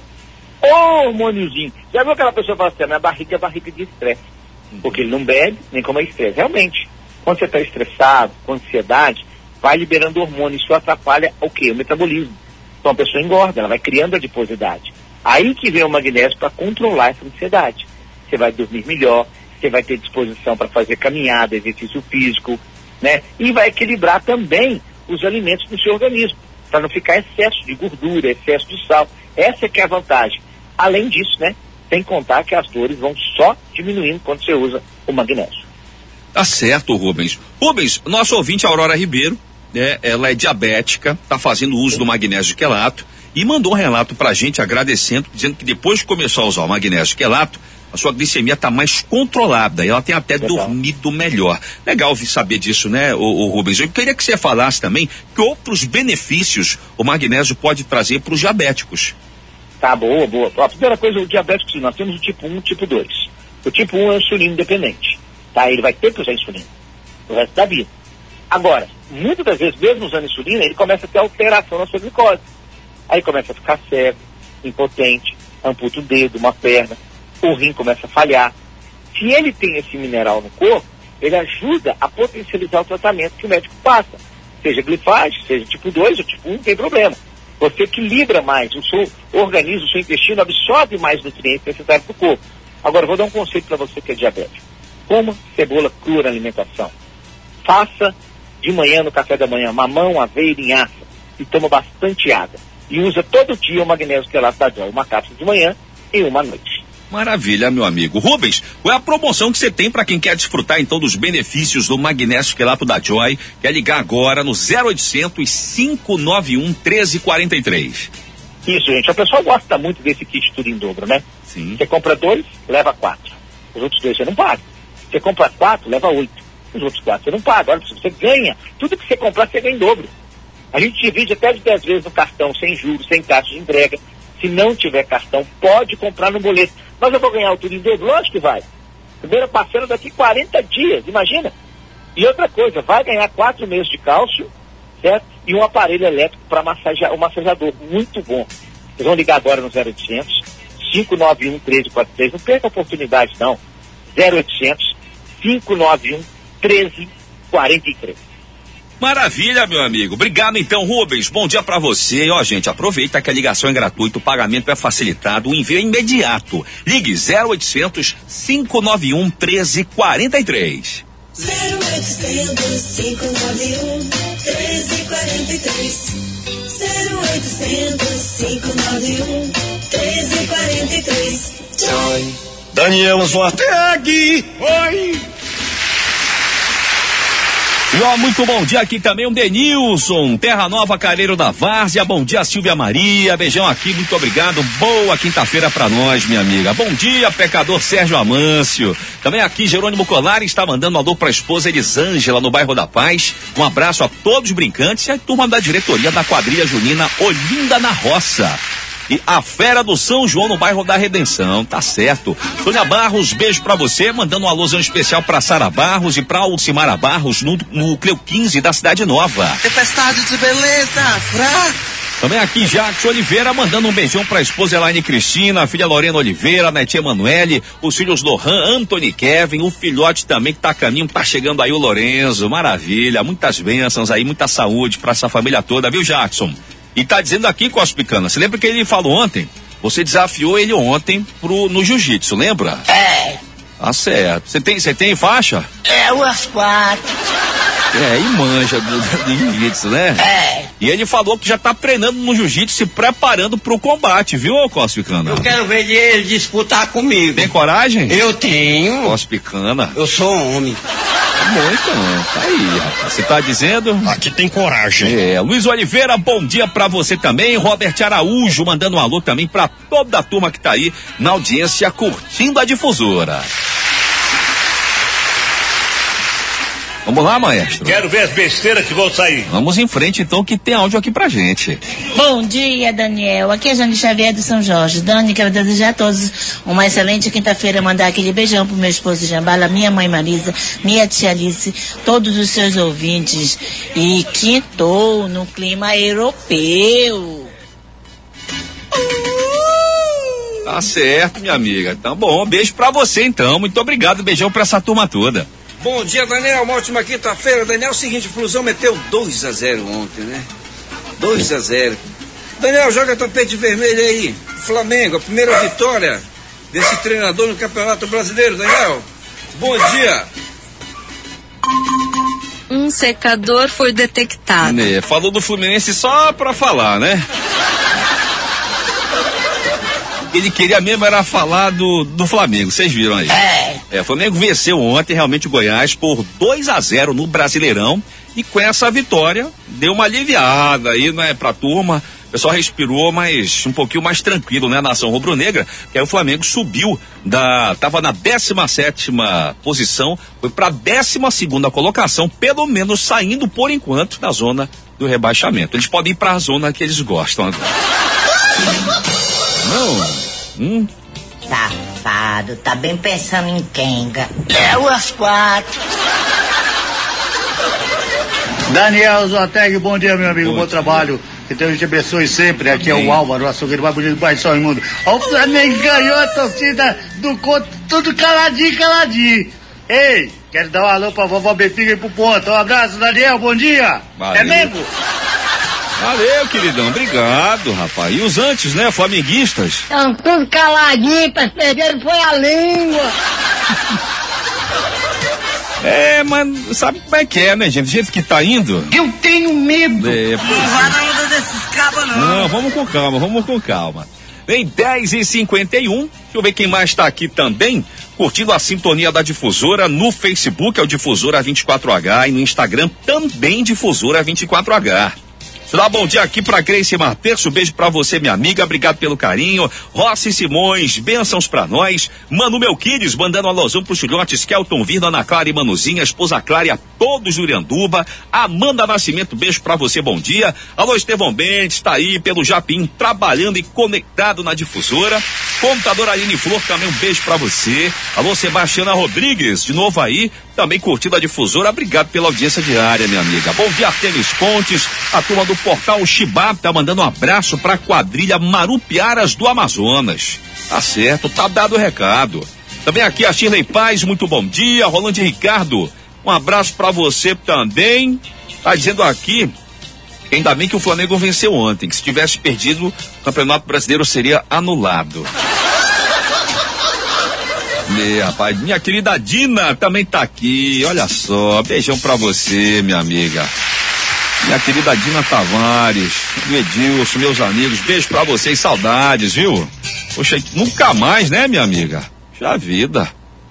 Ô, hormôniozinho. Já viu aquela pessoa que fala assim, minha barriga é barriga de estresse? Porque ele não bebe, nem como é estresse. Realmente, quando você está estressado, com ansiedade, vai liberando hormônio. Isso atrapalha o quê? O metabolismo. Então a pessoa engorda, ela vai criando adiposidade. Aí que vem o magnésio para controlar essa ansiedade. Você vai dormir melhor, você vai ter disposição para fazer caminhada, exercício físico, né? E vai equilibrar também os alimentos do seu organismo, para não ficar excesso de gordura, excesso de sal. Essa é que é a vantagem. Além disso, né? Sem contar que as dores vão só diminuindo quando você usa o magnésio. Tá certo, Rubens. Rubens, nosso ouvinte Aurora Ribeiro, ela é diabética, tá fazendo uso do magnésio quelato e mandou um relato pra gente agradecendo, dizendo que depois de começar a usar o magnésio quelato, a sua glicemia está mais controlada e ela tem até dormido melhor. Legal saber disso, né, o Rubens? Eu queria que você falasse também que outros benefícios o magnésio pode trazer para os diabéticos. Tá, boa. A primeira coisa, o diabético, sim, nós temos o tipo 1 e o tipo 2. O tipo 1 é insulina independente, tá? Ele vai ter que usar insulina o resto da vida. Agora, muitas das vezes, mesmo usando insulina, ele começa a ter alteração na sua glicose. Aí começa a ficar cego, impotente, amputa o dedo, uma perna, o rim começa a falhar. Se ele tem esse mineral no corpo, ele ajuda a potencializar o tratamento que o médico passa. Seja glifagem, seja tipo 2 ou tipo 1, não tem problema. Você equilibra mais, o seu organismo, o seu intestino absorve mais nutrientes necessários para o corpo. Agora, eu vou dar um conselho para você que é diabético. Coma cebola crua na alimentação. Faça de manhã, no café da manhã, mamão, aveia e linhaça. E toma bastante água. E usa todo dia o magnésio quelato da Joy. Uma cápsula de manhã e uma à noite. Maravilha, meu amigo. Rubens, qual é a promoção que você tem para quem quer desfrutar então dos benefícios do magnésio quelato da Joy? Quer ligar agora no 0800 591 1343. Isso, gente. A pessoa gosta muito desse kit tudo em dobro, né? Sim. Você compra 2, leva 4. Os outros 2 você não paga. Você compra 4, leva 8. Os outros 4 você não paga. Olha, você ganha. Tudo que você comprar, você ganha em dobro. A gente divide até de 10 vezes no cartão, sem juros, sem taxa de entrega. Se não tiver cartão, pode comprar no boleto. Mas eu vou ganhar o tudo em dobro? Lógico que vai. Primeira parcela daqui 40 dias, imagina. E outra coisa, vai ganhar 4 meses de cálcio, certo? E um aparelho elétrico para massagear, um massageador muito bom. Vocês vão ligar agora no 0800 591 1343. Não perca a oportunidade, não. 0800 591 1343. Maravilha, meu amigo. Obrigado então, Rubens. Bom dia pra você. Ó, gente, aproveita que a ligação é gratuita, o pagamento é facilitado, o envio é imediato. Ligue 0800 591 1343. 0800 591 1343. 0800 591 1343. Joy. Daniel Zorteg. Oi. E ó, muito bom dia aqui também o Denilson, Terra Nova, Careiro da Várzea. Bom dia, Silvia Maria, beijão aqui, muito obrigado. Boa quinta-feira pra nós, minha amiga. Bom dia, pecador Sérgio Amâncio. Também aqui Jerônimo Colares está mandando um alô pra esposa Elisângela no bairro da Paz. Um abraço a todos os brincantes e a turma da diretoria da quadrilha junina Olinda na Roça. e a Fera do São João no bairro da Redenção, tá certo. Sônia Barros, beijo pra você, mandando um alôzão especial pra Sara Barros e pra Alcimara Barros no núcleo 15 da Cidade Nova. Tempestade de beleza, Também aqui Jackson Oliveira mandando um beijão pra esposa Elaine Cristina, a filha Lorena Oliveira, a netinha Emanuele, os filhos Lohan, Anthony e Kevin, o filhote também que tá a caminho, tá chegando aí o Lorenzo, maravilha, muitas bênçãos aí, muita saúde pra essa família toda, viu, Jackson? E tá dizendo aqui, Cospicana, você lembra que ele falou ontem? Você desafiou ele ontem no jiu-jitsu, lembra? É. Ah, certo. Você tem faixa? É, umas 4. É, e manja do jiu-jitsu, né? É. E ele falou que já tá treinando no jiu-jitsu, se preparando pro combate, viu, Cospicana? Eu quero ver ele disputar comigo. Tem coragem? Eu tenho. Cospicana. Eu sou homem. Bom, então, tá aí, rapaz. Você tá dizendo? Aqui tem coragem. É, Luiz Oliveira, bom dia pra você também. Robert Araújo, mandando um alô também pra toda a turma que tá aí na audiência, curtindo a difusora. Vamos lá, maestro. Quero ver as besteiras que vão sair. Vamos em frente, então, que tem áudio aqui pra gente. Bom dia, Daniel. Aqui é Jane Xavier do São Jorge. Dani, quero desejar a todos uma excelente quinta-feira. Mandar aquele beijão pro meu esposo Jambala, minha mãe Marisa, minha tia Alice, todos os seus ouvintes. E quintou no clima europeu. Tá certo, minha amiga. Tá bom, beijo pra você, então. Muito obrigado, beijão pra essa turma toda. Bom dia, Daniel. Uma ótima quinta-feira. Daniel, é o seguinte, o Flusão meteu 2-0 ontem, né? 2-0. Daniel, joga tapete vermelho aí. Flamengo, a primeira vitória desse treinador no Campeonato Brasileiro, Daniel. Bom dia. Um secador foi detectado. Falou do Fluminense só pra falar, né? Ele queria mesmo era falar do Flamengo, vocês viram aí. O Flamengo venceu ontem realmente o Goiás por 2-0 no Brasileirão e com essa vitória deu uma aliviada aí, né, pra turma. O pessoal respirou mais, um pouquinho mais tranquilo, né, nação rubro-negra, que aí o Flamengo subiu tava na 17ª posição, foi pra 12ª colocação, pelo menos saindo por enquanto da zona do rebaixamento. Eles podem ir pra zona que eles gostam agora. Não. Safado, tá bem pensando em quenga. É umas 4. Daniel Zoteg, bom dia, meu amigo, bom trabalho. Que Deus te abençoe sempre. Aqui é o Álvaro, o açougueiro mais bonito do bairro de São Raimundo. O Flamengo ganhou a torcida do Couto, tudo caladinho. Ei, quero dar um alô pra vovó Benfica e pro ponto. Um abraço, Daniel, bom dia. Valeu. É mesmo? Valeu, queridão, obrigado, rapaz. E os antes, né, flamenguistas? Estão tudo caladinho, perderam foi a língua. Mas sabe como é que é, né, gente? Do jeito que tá indo. Eu tenho medo. Não vai na onda desses cabos, não. Não, vamos com calma. Vem 10h51. Deixa eu ver quem mais tá aqui também, curtindo a sintonia da Difusora no Facebook, é o Difusora 24H, e no Instagram também Difusora 24H. Dá bom dia aqui pra Grace Marterço, beijo pra você, minha amiga, obrigado pelo carinho. Rossi Simões, bênçãos pra nós. Manu Melquides, mandando um alôzão pros filhotes, Kelton Virna, Ana Clara e Manuzinha, esposa Clara e a todos de Urianduba. Amanda Nascimento, beijo pra você, bom dia. Alô, Estevão Bentes, tá aí pelo Japim, trabalhando e conectado na Difusora. Computador Aline Flor, também um beijo pra você. Alô, Sebastiana Rodrigues, de novo aí, também curtindo a Difusora, obrigado pela audiência diária, minha amiga. Bom dia, Artemis Pontes, a turma do Portal Chibá tá mandando um abraço pra quadrilha Marupiaras do Amazonas. Tá certo, tá dado o recado. Também aqui a Shirley Paz, muito bom dia. Rolande Ricardo, um abraço pra você também. Tá dizendo aqui, ainda bem que o Flamengo venceu ontem, que se tivesse perdido, o Campeonato Brasileiro seria anulado. Rapaz, minha querida Dina também tá aqui, olha só, beijão pra você, minha amiga. Minha querida Dina Tavares, do Edilson, meus amigos, beijo pra vocês, saudades, viu? Poxa, nunca mais, né, minha amiga? Já vida.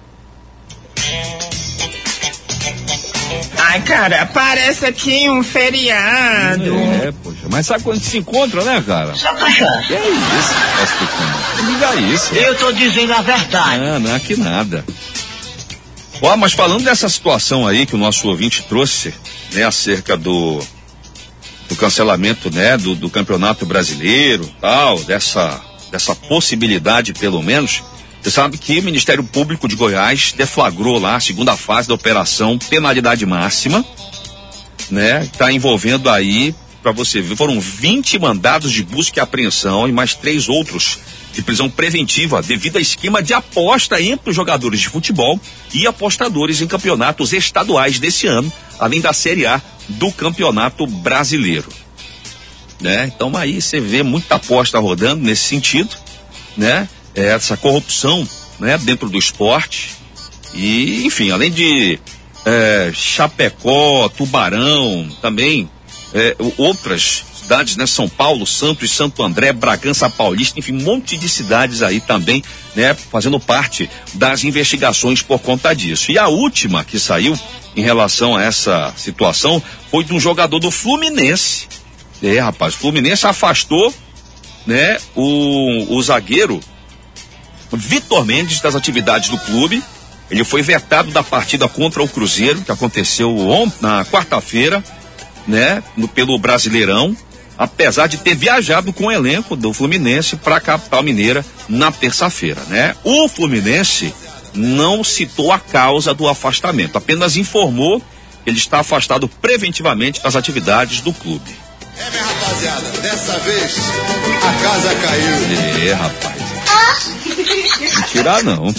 Ai, cara, parece aqui um feriado. Poxa, mas sabe quando se encontra, né, cara? Só cachaça. Que é isso? Não diga isso. Eu tô dizendo a verdade. Não, que nada. Ó, mas falando dessa situação aí que o nosso ouvinte trouxe, né, acerca do cancelamento, né, do Campeonato Brasileiro, tal, dessa possibilidade, pelo menos. Você sabe que o Ministério Público de Goiás deflagrou lá a segunda fase da operação Penalidade Máxima, né? Tá envolvendo aí, para você ver, foram 20 mandados de busca e apreensão e mais 3 outros de prisão preventiva devido a esquema de aposta entre os jogadores de futebol e apostadores em campeonatos estaduais desse ano, além da Série A do Campeonato Brasileiro, né? Então aí você vê muita aposta rodando nesse sentido, né? Essa corrupção, né, dentro do esporte. E, enfim, além de Chapecó, Tubarão, também outras cidades, né, São Paulo, Santos, Santo André, Bragança Paulista, enfim, um monte de cidades aí também, né, fazendo parte das investigações por conta disso. E a última que saiu em relação a essa situação foi de um jogador do Fluminense. Rapaz, o Fluminense afastou, né, o zagueiro Vitor Mendes das atividades do clube. Ele foi vetado da partida contra o Cruzeiro, que aconteceu na quarta-feira, né, pelo Brasileirão, apesar de ter viajado com o elenco do Fluminense para a capital mineira na terça-feira, né? O Fluminense não citou a causa do afastamento, apenas informou que ele está afastado preventivamente das atividades do clube. Minha rapaziada, dessa vez a casa caiu. Rapaz. Não tirar não.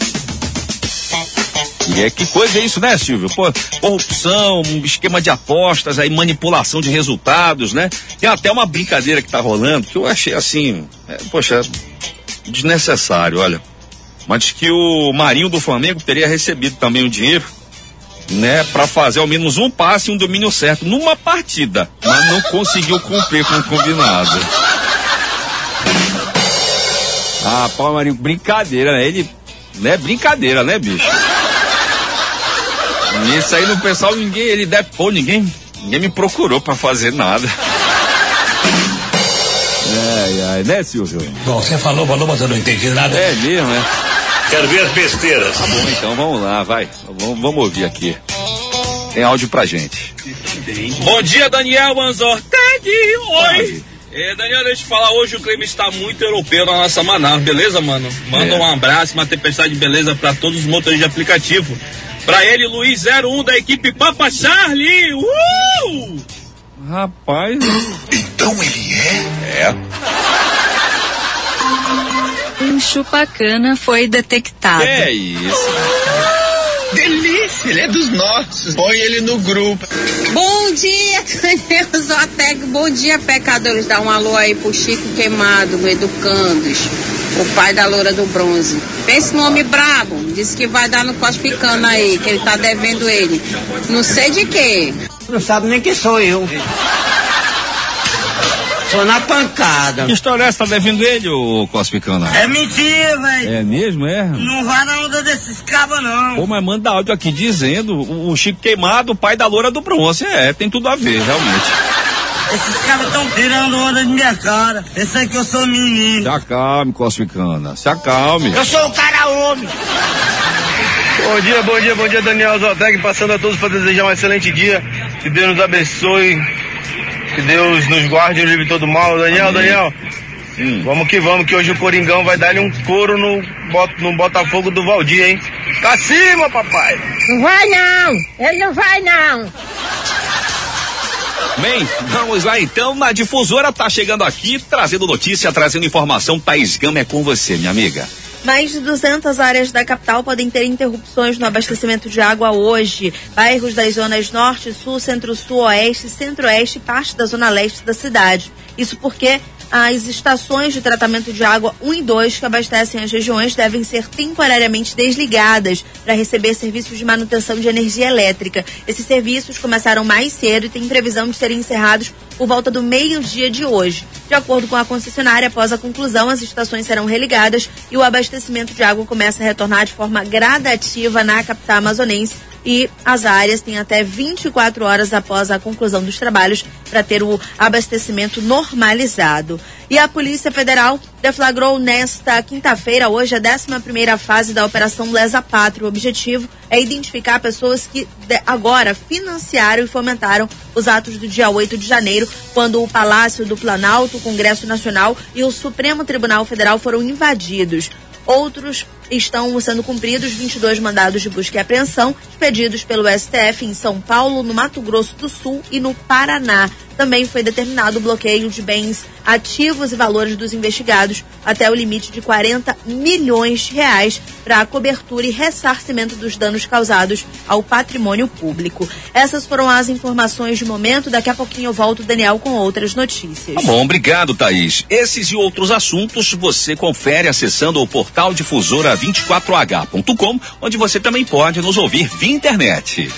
E que coisa é isso, né, Silvio? Pô, corrupção, um esquema de apostas, aí manipulação de resultados, né? Tem até uma brincadeira que tá rolando, que eu achei assim, desnecessário, olha. Mas que o Marinho do Flamengo teria recebido também o dinheiro, né, pra fazer ao menos um passe e um domínio certo numa partida, mas não conseguiu cumprir com o combinado. Pô, Marinho, brincadeira, né? Ele, né, brincadeira, né, bicho? Isso aí no pessoal, ninguém me procurou pra fazer nada. Né, Silvio? Bom, você falou, mas eu não entendi nada. É mesmo, né? Quero ver as besteiras. Tá bom, então vamos lá, vai. Vamos ouvir aqui. Tem áudio pra gente. Bom dia, Daniel Manzor. Oi. Daniel, deixa eu te falar, hoje o clima está muito europeu na nossa Manaus, beleza, mano? Manda um abraço, uma tempestade de beleza pra todos os motoristas de aplicativo. Pra ele, Luiz 01 da equipe Papa Charlie. Rapaz. Então ele é? Um chupacana foi detectado. É isso. Delícia, ele é dos nossos. Põe ele no grupo. Bom dia, Daniel Zoteg. Bom dia, pecadores. Dá um alô aí pro Chico Queimado, do Educandos, o pai da loura do bronze. Pensa no homem brabo. Disse que vai dar no Cospicana aí, que ele tá devendo ele. Não sei de quê. Não sabe nem quem sou eu. Sou na pancada. Que história é essa? Tá devendo ele, ô Cospicana? É mentira, velho. É mesmo, é? Não vai na onda desses cabos, não. Pô, mas manda áudio aqui dizendo o Chico Queimado, o pai da loura do bronze. Tem tudo a ver, realmente. Esses caras estão tirando onda de minha cara. Pensa que eu sou menino. Se acalme, Cospicana. Se acalme. Eu sou um cara homem. Bom dia, Daniel Zoteg, passando a todos para desejar um excelente dia. Que Deus nos abençoe. Que Deus nos guarde e livre todo mal. Daniel. Vamos que hoje o Coringão vai dar-lhe um couro no Botafogo do Valdir, hein? Pra cima, papai! Não vai não! Ele não vai não! Bem, vamos lá então, na Difusora tá chegando aqui, trazendo notícia, trazendo informação. Thaís Gama, é com você, minha amiga. Mais de 200 áreas da capital podem ter interrupções no abastecimento de água hoje. Bairros das zonas norte, sul, centro-sul, oeste, centro-oeste e parte da zona leste da cidade. Isso porque as estações de tratamento de água 1 e 2 que abastecem as regiões devem ser temporariamente desligadas para receber serviços de manutenção de energia elétrica. Esses serviços começaram mais cedo e têm previsão de serem encerrados por volta do meio-dia de hoje. De acordo com a concessionária, após a conclusão, as estações serão religadas e o abastecimento de água começa a retornar de forma gradativa na capital amazonense e as áreas têm até 24 horas após a conclusão dos trabalhos para ter o abastecimento normalizado. E a Polícia Federal deflagrou nesta quinta-feira, hoje, a 11ª fase da Operação Lesa Pátria. O objetivo é identificar pessoas que agora financiaram e fomentaram os atos do dia 8 de janeiro, quando o Palácio do Planalto, o Congresso Nacional e o Supremo Tribunal Federal foram invadidos. Outros estão sendo cumpridos 22 mandados de busca e apreensão expedidos pelo STF em São Paulo, no Mato Grosso do Sul e no Paraná. Também foi determinado o bloqueio de bens ativos e valores dos investigados até o limite de 40 milhões de reais para a cobertura e ressarcimento dos danos causados ao patrimônio público. Essas foram as informações de momento. Daqui a pouquinho eu volto, Daniel, com outras notícias. Tá bom, obrigado, Thaís. Esses e outros assuntos você confere acessando o portal difusora24h.com, onde você também pode nos ouvir via internet.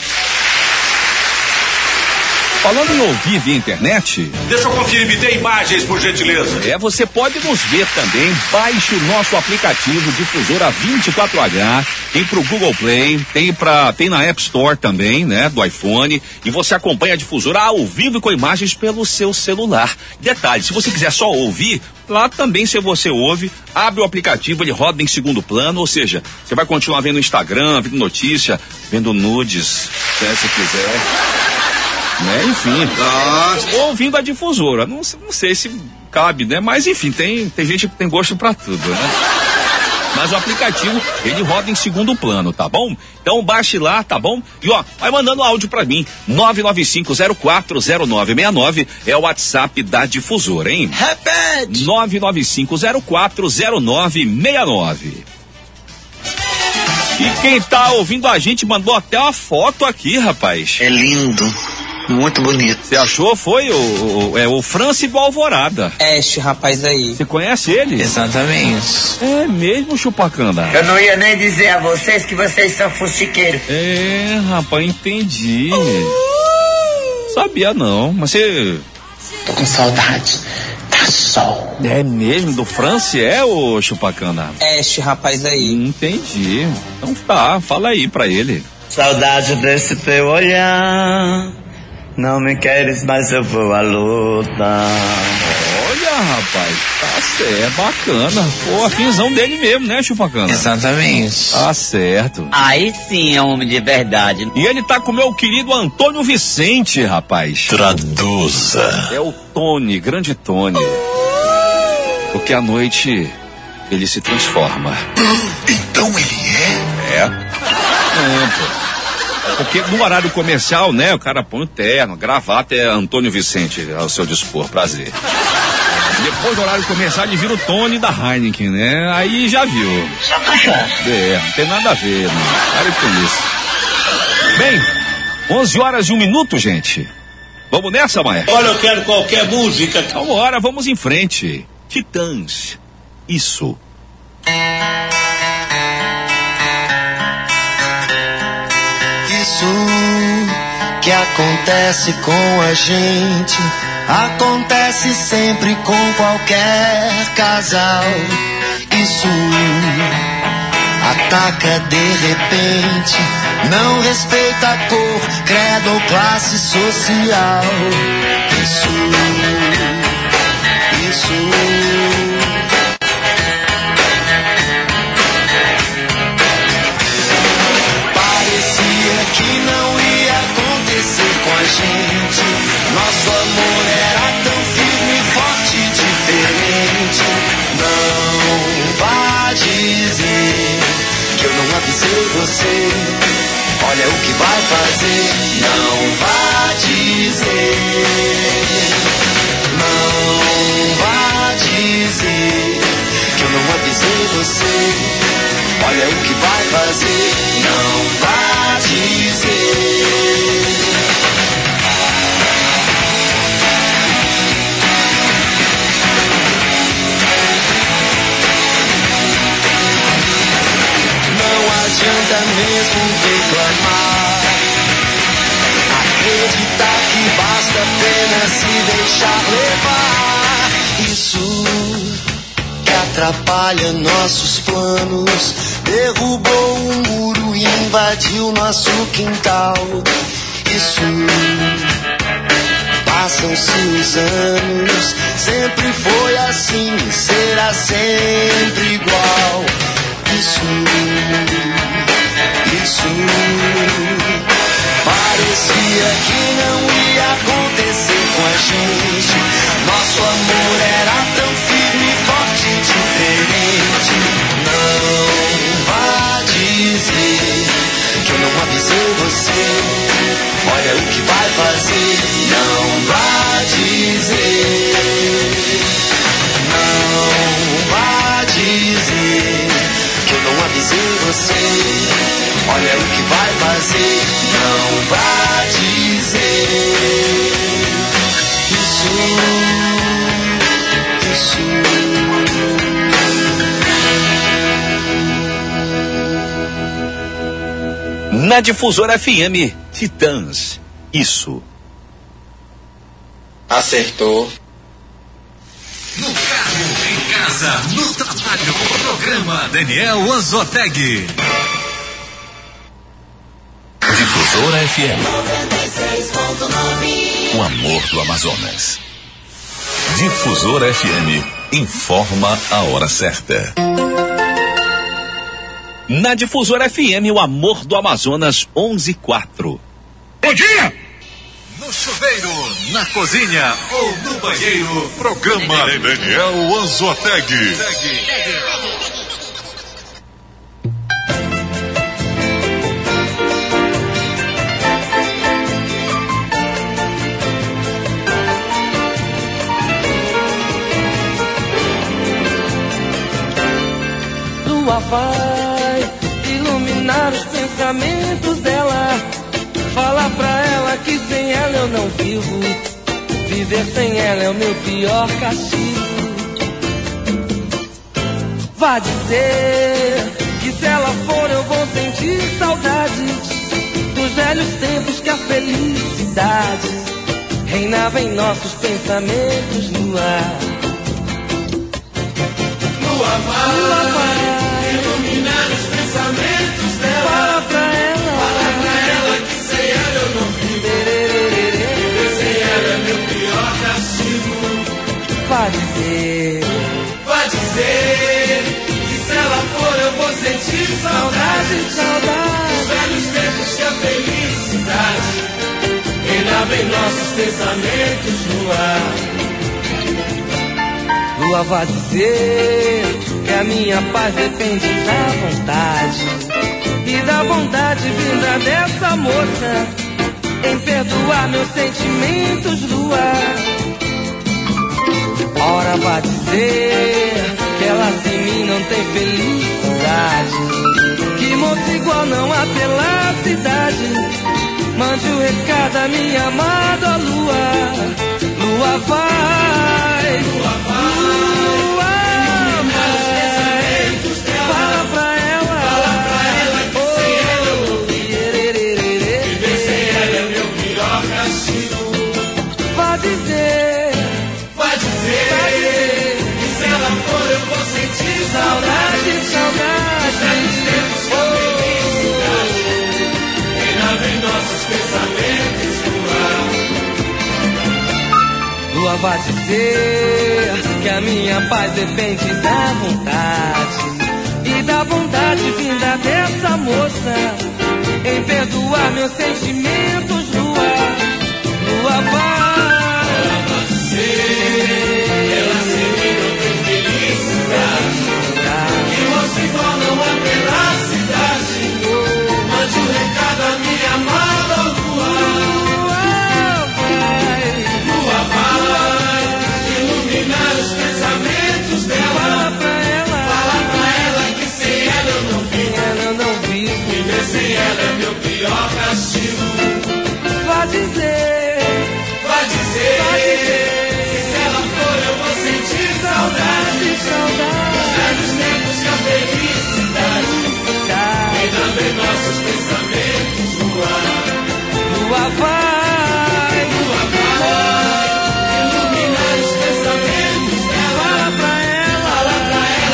Falando em ouvir via internet... Deixa eu conferir, me dê imagens, por gentileza. Você pode nos ver também. Baixe o nosso aplicativo Difusora 24H. Tem pro Google Play, tem na App Store também, né? Do iPhone. E você acompanha a Difusora ao vivo e com imagens pelo seu celular. Detalhe, se você quiser só ouvir, lá também se você ouve, abre o aplicativo, ele roda em segundo plano, ou seja, você vai continuar vendo Instagram, vendo notícia, vendo nudes, se quiser. Né? Enfim, ouvindo a Difusora, não sei se cabe, né? Mas enfim, tem gente que tem gosto pra tudo, né? Mas o aplicativo, ele roda em segundo plano, tá bom? Então baixe lá, tá bom? E ó, vai mandando áudio pra mim, 995040969 é o WhatsApp da Difusora, hein? Repete! 995040969. E quem tá ouvindo a gente mandou até uma foto aqui, rapaz. É lindo. Muito bonito. Você achou? Foi o Franci do Alvorada. É este rapaz aí. Você conhece ele? Exatamente. É mesmo, Chupacanda? Eu não ia nem dizer a vocês que vocês são fuxiqueiros. É, rapaz, entendi. Sabia não, mas você... Tô com saudade. Tá sol. É mesmo, do Franci ô Chupacanda? É este rapaz aí. Entendi. Então tá, fala aí pra ele. Saudade desse teu olhar. Não me queres, mas eu vou à luta. Olha, rapaz, tá certo, é bacana. Pô, a finzão dele mesmo, né, Chupacana? Exatamente. Tá certo. Aí sim é um homem de verdade. E ele tá com o meu querido Antônio Vicente, rapaz. Traduza. É o Tony, grande Tony. Porque à noite ele se transforma. Então ele é? Pô. Porque no horário comercial, né, o cara põe o terno, gravata, é Antônio Vicente ao seu dispor, prazer. Depois do horário comercial ele vira o Tony da Heineken, né, aí já viu. Só cachaça. Não tem nada a ver, não. Pare com isso. Bem, 11h01, gente. Vamos nessa, Maia? Olha, eu quero qualquer música. Então, bora, vamos em frente. Titãs. Isso. Isso que acontece com a gente acontece sempre com qualquer casal. Isso ataca de repente, não respeita a cor, credo ou classe social. Isso gente, nosso amor era tão firme, forte e diferente. Não vá dizer que eu não avisei você. Olha o que vai fazer. Não vá dizer. Não vá dizer que eu não avisei você. Olha o que vai fazer. Não vá dizer. Adianta mesmo reclamar, acreditar que basta apenas se deixar levar. Isso que atrapalha nossos planos. Derrubou um muro e invadiu nosso quintal. Isso, passam-se os anos, sempre foi assim, será sempre igual. Isso, parecia que não ia acontecer com a gente. Nosso amor era tão firme, forte e diferente. Não vá dizer que eu não avisei você. Olha o que vai fazer. Não vá dizer. Não vá dizer que eu não avisei você. Olha o que vai fazer. Não vá dizer. Na Difusora FM, Titãs, isso. Acertou. No carro, em casa, no trabalho, programa Daniel Anzotegui. Difusora FM. 96.9. O amor do Amazonas. Difusora FM informa a hora certa. Na Difusora FM, o amor do Amazonas, 11:04. Bom dia! No chuveiro, na cozinha ou no banheiro, programa Daniel Anzotegui. Lua vai iluminar os pensamentos dela. Fala pra ela que sem ela eu não vivo. Viver sem ela é o meu pior castigo. Vá dizer que se ela for eu vou sentir saudades dos velhos tempos que a felicidade reinava em nossos pensamentos no ar. Lua vai iluminar os pensamentos dela. Fala pra ela que sem ela eu não vivo. Viver sem ela é meu pior castigo. Vá dizer que se ela for eu vou sentir saudade dos velhos tempos que a felicidade reinava em nossos pensamentos no ar. Lua vai dizer que a minha paz depende da vontade e da bondade vinda dessa moça em perdoar meus sentimentos, Lua. Ora vai dizer que ela sem mim não tem felicidade, que moça igual não há pela cidade. Mande o recado à minha amada Lua. Lua vai, Lua vai, fala pra ela que sem ela eu não vivo. Viver sem ela é meu pior castigo. Vá dizer que se ela for eu vou sentir saudade dos velhos tempos que a felicidade reinava em nossos pensamentos no ar. Lua vai dizer que a minha paz depende da vontade e da vontade vinda dessa moça em perdoar meus sentimentos, Lua. Lua vai dizer que ela sem mim não tem felicidade, que moça igual não há pela cidade. Mande um recado à minha amada Lua. Os pensamentos dela. Fala pra ela que sem ela eu não vivo. Viver sem ela é meu pior castigo. Vá dizer que se ela for eu vou sentir saudade dos velhos tempos que a felicidade reinava em nossos pensamentos no ar. Lua vai iluminar os pensamentos dela. Fala pra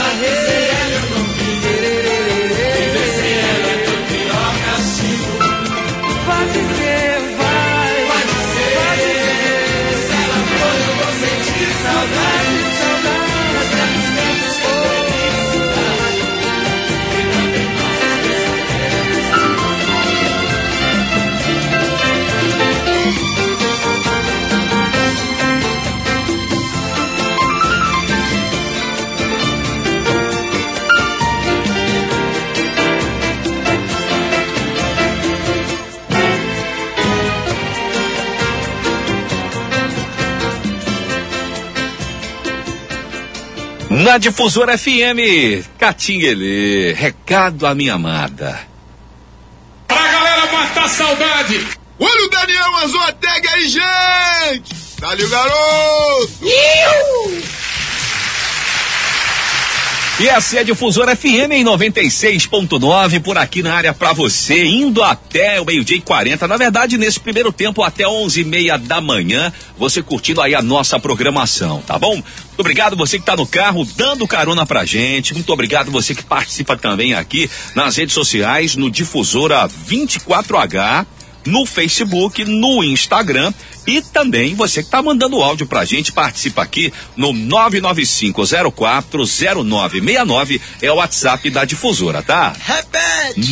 Na Difusora FM, Catinguelê, recado à minha amada. Pra galera matar a saudade. Olha o Daniel Azoatega aí, gente! Dá-lhe o garoto! E essa é a Difusora FM em 96.9, por aqui na área pra você, indo até o 12:40. Na verdade, nesse primeiro tempo, até 11:30 da manhã, você curtindo aí a nossa programação, tá bom? Muito obrigado você que tá no carro, dando carona pra gente. Muito obrigado você que participa também aqui nas redes sociais, no Difusora 24H, no Facebook, no Instagram. E também você que tá mandando áudio pra gente, participa aqui no 995040969, é o WhatsApp da Difusora, tá? Repete!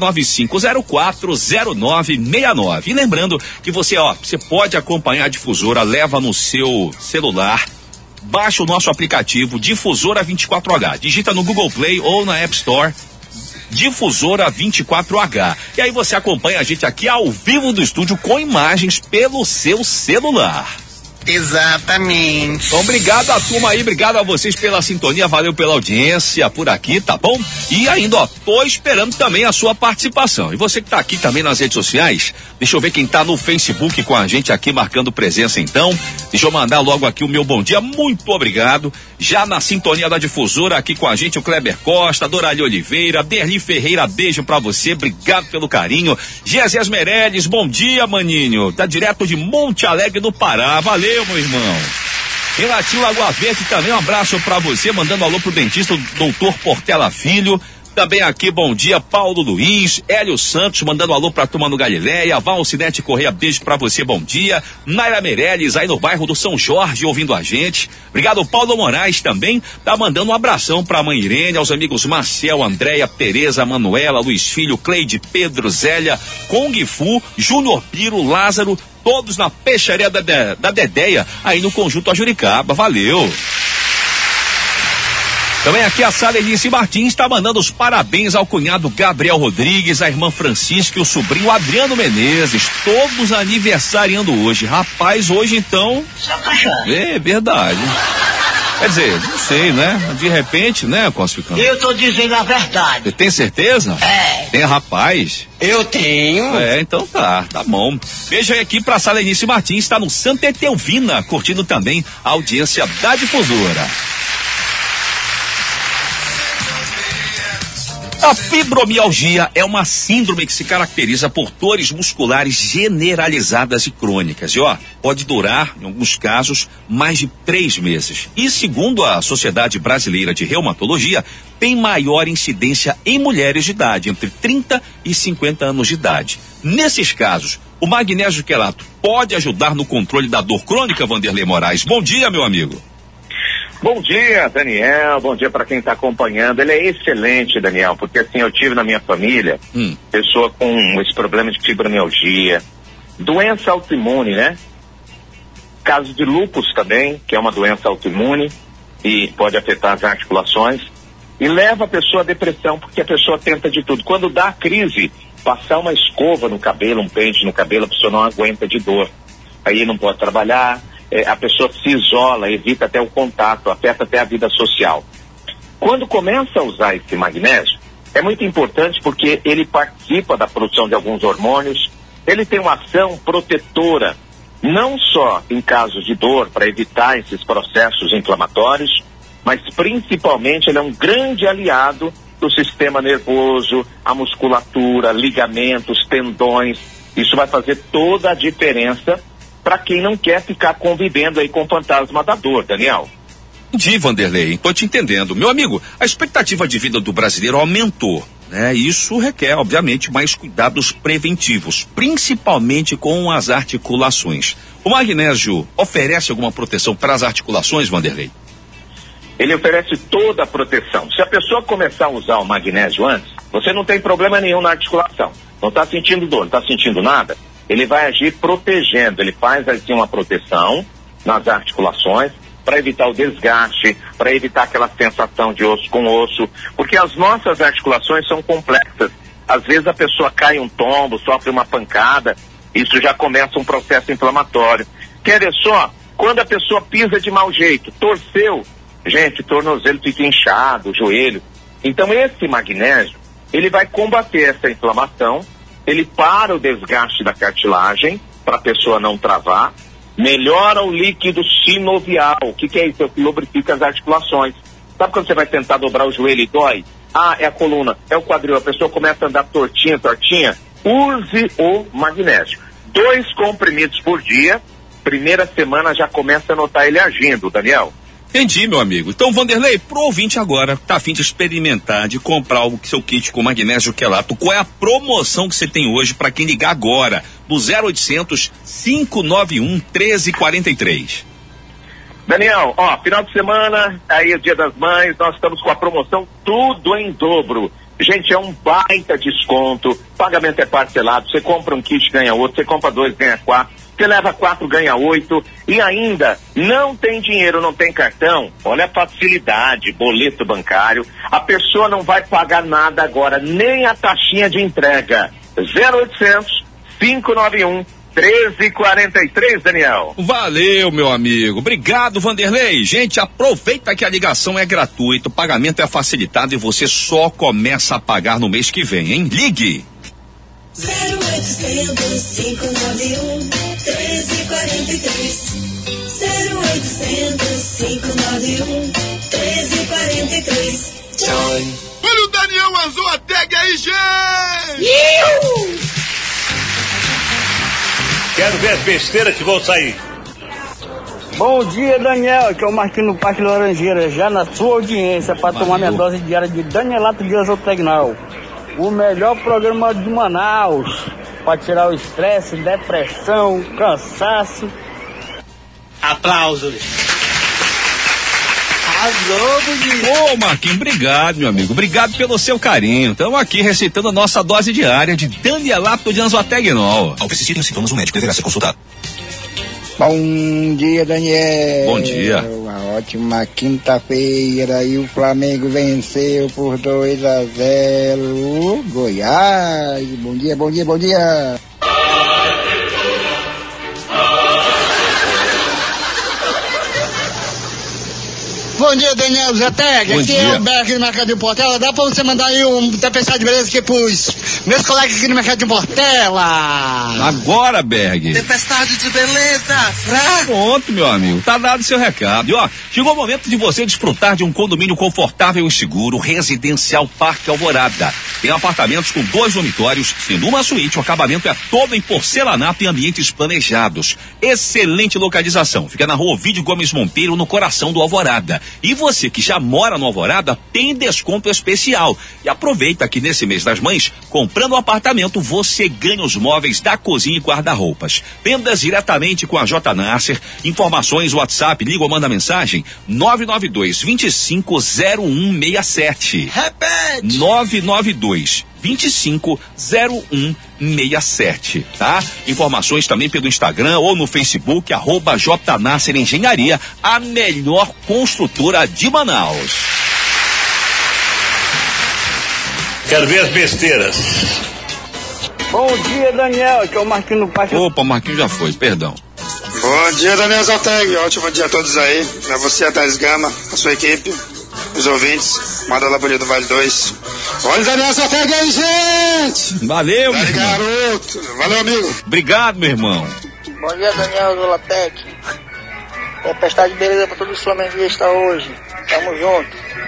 995040969. E lembrando que você pode acompanhar a Difusora, leva no seu celular, baixa o nosso aplicativo Difusora 24H, digita no Google Play ou na App Store, Difusora 24H. E aí você acompanha a gente aqui ao vivo do estúdio com imagens pelo seu celular. Exatamente. Então, obrigado a turma aí, obrigado a vocês pela sintonia, valeu pela audiência por aqui, tá bom? E ainda, tô esperando também a sua participação. E você que tá aqui também nas redes sociais, deixa eu ver quem tá no Facebook com a gente aqui, marcando presença então. Deixa eu mandar logo aqui o meu bom dia, muito obrigado. Já na sintonia da Difusora, aqui com a gente o Kleber Costa, Dorali Oliveira, Derli Ferreira, beijo pra você, obrigado pelo carinho. Gésias Meirelles, bom dia, maninho. Tá direto de Monte Alegre do Pará, valeu, meu irmão. Renatinho Lagoa Verde também, um abraço pra você, mandando alô pro dentista doutor Portela Filho. Também aqui, bom dia, Paulo Luiz, Hélio Santos, mandando alô pra turma no Galileia, Valcinete Correia, beijo pra você, bom dia. Naira Meirelles, aí no bairro do São Jorge, ouvindo a gente. Obrigado, Paulo Moraes também, tá mandando um abração pra mãe Irene, aos amigos Marcel, Andréia, Tereza, Manuela, Luiz Filho, Cleide, Pedro, Zélia, Kung Fu, Júnior Piro, Lázaro, todos na peixaria da Dedéia, aí no Conjunto Ajuricaba, valeu. Também aqui a Salenice Martins está mandando os parabéns ao cunhado Gabriel Rodrigues, a irmã Francisca e o sobrinho Adriano Menezes, todos aniversariando hoje. Rapaz, hoje então... É verdade. Quer dizer, não sei, né? De repente, né, Cosficano? Eu tô dizendo a verdade. Você tem certeza? É. Tem, rapaz? Eu tenho. É, então tá bom. Beijo aí aqui pra Salenice Martins, está no Santa Etelvina, curtindo também a audiência da Difusora. A fibromialgia é uma síndrome que se caracteriza por dores musculares generalizadas e crônicas. E pode durar, em alguns casos, mais de 3 meses. E segundo a Sociedade Brasileira de Reumatologia, tem maior incidência em mulheres de idade, entre 30 e 50 anos de idade. Nesses casos, o magnésio quelato pode ajudar no controle da dor crônica, Vanderlei Moraes. Bom dia, meu amigo. Bom dia, Daniel, bom dia para quem está acompanhando. Ele é excelente, Daniel, porque assim, eu tive na minha família pessoa com esse problema de fibromialgia, doença autoimune, né? Caso de lúpus também, que é uma doença autoimune e pode afetar as articulações e leva a pessoa à depressão, porque a pessoa tenta de tudo. Quando dá a crise, passar uma escova no cabelo, um pente no cabelo, a pessoa não aguenta de dor. Aí não pode trabalhar, a pessoa se isola, evita até o contato, afeta até a vida social. Quando começa a usar esse magnésio, é muito importante porque ele participa da produção de alguns hormônios, ele tem uma ação protetora, não só em casos de dor, para evitar esses processos inflamatórios, mas principalmente ele é um grande aliado do sistema nervoso, a musculatura, ligamentos, tendões. Isso vai fazer toda a diferença para quem não quer ficar convivendo aí com o fantasma da dor, Daniel. Entendi, Vanderlei, tô te entendendo. Meu amigo, a expectativa de vida do brasileiro aumentou, né? Isso requer, obviamente, mais cuidados preventivos, principalmente com as articulações. O magnésio oferece alguma proteção para as articulações, Vanderlei? Ele oferece toda a proteção. Se a pessoa começar a usar o magnésio antes, você não tem problema nenhum na articulação. Não está sentindo dor, não está sentindo nada. Ele vai agir protegendo, ele faz assim uma proteção nas articulações para evitar o desgaste, para evitar aquela sensação de osso com osso, porque as nossas articulações são complexas. Às vezes a pessoa cai um tombo, sofre uma pancada, isso já começa um processo inflamatório. Quer ver só? Quando a pessoa pisa de mau jeito, torceu, Gente, o tornozelo fica inchado, o joelho. Então esse magnésio, ele vai combater essa inflamação, ele para o desgaste da cartilagem, para a pessoa não travar, melhora o líquido sinovial. O que é isso? É o que lubrifica as articulações. Sabe quando você vai tentar dobrar o joelho e dói? Ah, é a coluna, é o quadril, a pessoa começa a andar tortinha. Use o magnésio. 2 comprimidos por dia, primeira semana já começa a notar ele agindo, Daniel. Entendi, meu amigo. Então, Vanderlei, pro ouvinte agora, tá a fim de experimentar, de comprar o seu kit com magnésio quelato, qual é a promoção que você tem hoje para quem ligar agora, do 0800 591 1343? Daniel, final de semana, aí é Dia das Mães, nós estamos com a promoção tudo em dobro. Gente, é um baita desconto, pagamento é parcelado, você compra um kit, ganha outro, você compra 2, ganha 4. Você leva 4, ganha 8, e ainda não tem dinheiro, não tem cartão. Olha a facilidade, boleto bancário. A pessoa não vai pagar nada agora, nem a taxinha de entrega. 0800 591 1343, Daniel. Valeu, meu amigo. Obrigado, Vanderlei. Gente, aproveita que a ligação é gratuita, o pagamento é facilitado e você só começa a pagar no mês que vem, hein? Ligue. 0800 591 1343. 0800 591 1343. Join. Olha o Daniel Anzoateg aí, gente! Quero ver as besteiras que vão sair. Bom dia, Daniel, aqui é o Marquinhos do Parque Laranjeira, já na sua audiência, para tomar minha dose diária de Danielato de Azotegnal. O melhor programa de Manaus, para tirar o estresse, depressão, cansaço. Aplausos. Ô, Marquinhos, obrigado, meu amigo. Obrigado pelo seu carinho. Estamos aqui receitando a nossa dose diária de Danielato de Azotegnol. Ao persistirem os sintomas, o médico deverá ser consultado. Bom dia, Daniel. Bom dia. Uma ótima quinta-feira e o Flamengo venceu por 2-0 Goiás. Bom dia, bom dia, bom dia. Bom dia, Daniel Zeteg. Aqui é o Berg do Mercado de Portela. Dá pra você mandar aí um tempestade de beleza aqui pros meus colegas aqui no Mercado de Portela? Agora, Berg. Tempestade de beleza, Pronto, meu amigo. Tá dado o seu recado. E ó, chegou o momento de você desfrutar de um condomínio confortável e seguro, Residencial Parque Alvorada. Tem apartamentos com 2 dormitórios, sendo uma suíte, o acabamento é todo em porcelanato e ambientes planejados. Excelente localização. Fica na rua Ovídio Gomes Monteiro, no coração do Alvorada. E você que já mora no Alvorada tem desconto especial. E aproveita que nesse mês das mães, comprando um apartamento, você ganha os móveis da cozinha e guarda-roupas. Vendas diretamente com a J. Nasser. Informações, WhatsApp, liga ou manda mensagem 992-250167. Repete! 992-250167, tá? Informações também pelo Instagram ou no Facebook, @J. Nasser Engenharia, a melhor construtora de Manaus. Quero ver as besteiras. Bom dia, Daniel, aqui é o Marquinhos do Parque. Opa, Marquinhos já foi, perdão. Bom dia, Daniel Zalteg. Ótimo dia a todos aí. Pra você, a Thais Gama, a sua equipe, os ouvintes. Manda lá Bonito do Vale 2. Olha o Daniel Zalteg aí, gente! Valeu, meu irmão. Garoto. Valeu, amigo. Obrigado, meu irmão. Bom dia, Daniel Zolatec. Tempestade de beleza pra todos os flamenguistas hoje. Tamo junto.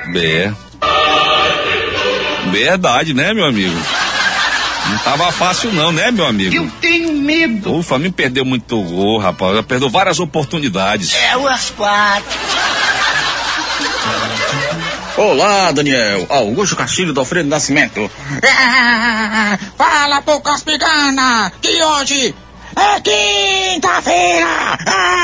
Verdade, né, meu amigo? Não tava fácil não, né, meu amigo? Eu tenho medo. O Flamengo perdeu muito gol, rapaz. Perdeu várias oportunidades. Umas 4. Olá, Daniel. Augusto Castilho do Alfredo Nascimento. Fala, Poucas Pigana, que hoje é quinta-feira.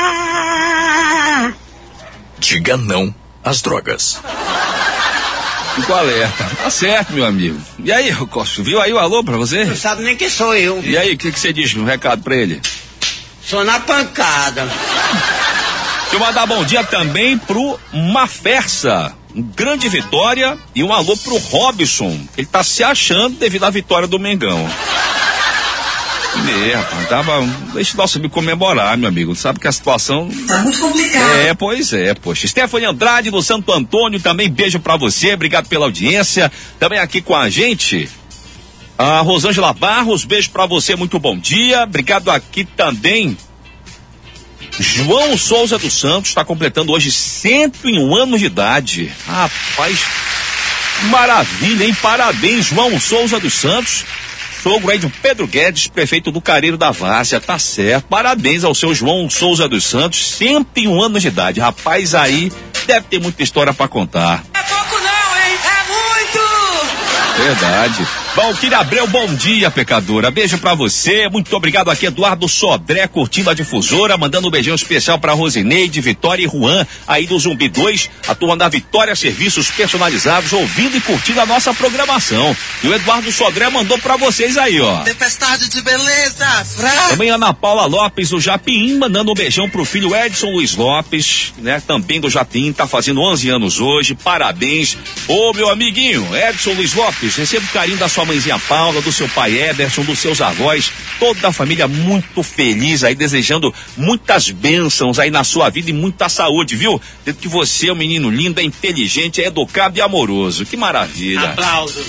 Diga não às drogas. Fico alerta. Tá certo, meu amigo. E aí, Costa, viu aí o alô pra você? Não sabe nem quem sou eu. E aí, o que você diz no recado pra ele? Sou na pancada. Deixa eu mandar bom dia também pro Mafersa. Grande vitória e um alô pro Robson. Ele tá se achando devido à vitória do Mengão. Rapaz, deixa o nosso amigo comemorar, meu amigo. Sabe que a situação tá muito complicada. Pois é, poxa. Stephanie Andrade do Santo Antônio, também beijo pra você, obrigado pela audiência. Também aqui com a gente, a Rosângela Barros, beijo pra você, muito bom dia. Obrigado aqui também. João Souza dos Santos está completando hoje 101 anos de idade. Rapaz, maravilha, hein? Parabéns, João Souza dos Santos. Sogro aí de Pedro Guedes, prefeito do Careiro da Várzea, tá certo. Parabéns ao seu João Souza dos Santos, 101 anos de idade. Rapaz, aí deve ter muita história pra contar. É pouco não, hein? É muito! Verdade. Valquíria Abreu, bom dia, pecadora. Beijo pra você. Muito obrigado aqui, Eduardo Sodré, curtindo a difusora, mandando um beijão especial pra Rosineide, Vitória e Juan, aí do Zumbi 2, a turma da Vitória Serviços Personalizados, ouvindo e curtindo a nossa programação. E o Eduardo Sodré mandou pra vocês aí, ó. Tempestade de beleza, Também Ana Paula Lopes, do Japim, mandando um beijão pro filho Edson Luiz Lopes, né? Também do Japim, tá fazendo 11 anos hoje. Parabéns. Ô, meu amiguinho, Edson Luiz Lopes, receba o carinho da sua mãezinha Paula, do seu pai Ederson, dos seus avós, toda a família muito feliz aí, desejando muitas bênçãos aí na sua vida e muita saúde, viu? Dentro que você é um menino lindo, é inteligente, é educado e amoroso. Que maravilha. Aplausos.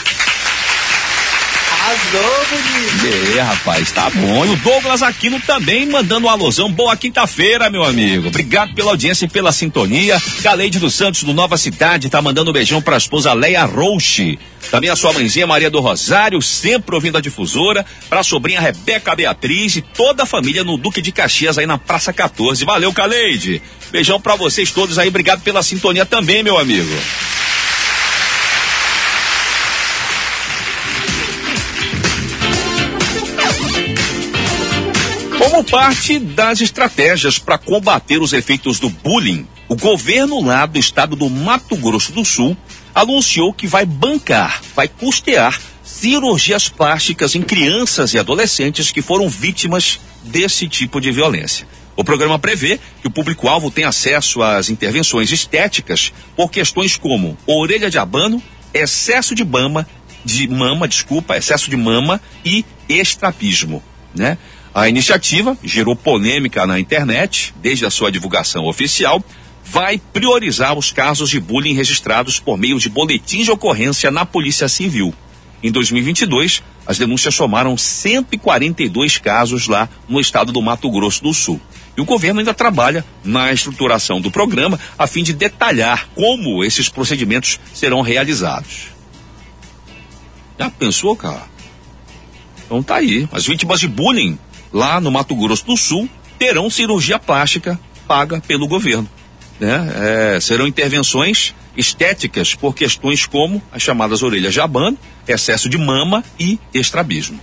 Arrasou, bonito. Rapaz, tá bom. E o Douglas Aquino também mandando um alusão. Boa quinta-feira, meu amigo. Obrigado pela audiência e pela sintonia. Galeide dos Santos, do Nova Cidade, tá mandando um beijão pra esposa Leia Roche. Também a sua mãezinha Maria do Rosário, sempre ouvindo a difusora. Pra sobrinha Rebeca Beatriz e toda a família no Duque de Caxias, aí na Praça 14. Valeu, Galeide. Beijão pra vocês todos aí. Obrigado pela sintonia também, meu amigo. Como parte das estratégias para combater os efeitos do bullying, o governo lá do estado do Mato Grosso do Sul anunciou que vai custear cirurgias plásticas em crianças e adolescentes que foram vítimas desse tipo de violência. O programa prevê que o público-alvo tem acesso às intervenções estéticas por questões como orelha de abano, excesso de mama e estrabismo, né? A iniciativa gerou polêmica na internet, desde a sua divulgação oficial, vai priorizar os casos de bullying registrados por meio de boletins de ocorrência na Polícia Civil. Em 2022, as denúncias somaram 142 casos lá no estado do Mato Grosso do Sul. E o governo ainda trabalha na estruturação do programa a fim de detalhar como esses procedimentos serão realizados. Já pensou, cara? Então tá aí, as vítimas de bullying lá no Mato Grosso do Sul terão cirurgia plástica paga pelo governo, né? Serão intervenções estéticas por questões como as chamadas orelhas de abano, excesso de mama e estrabismo.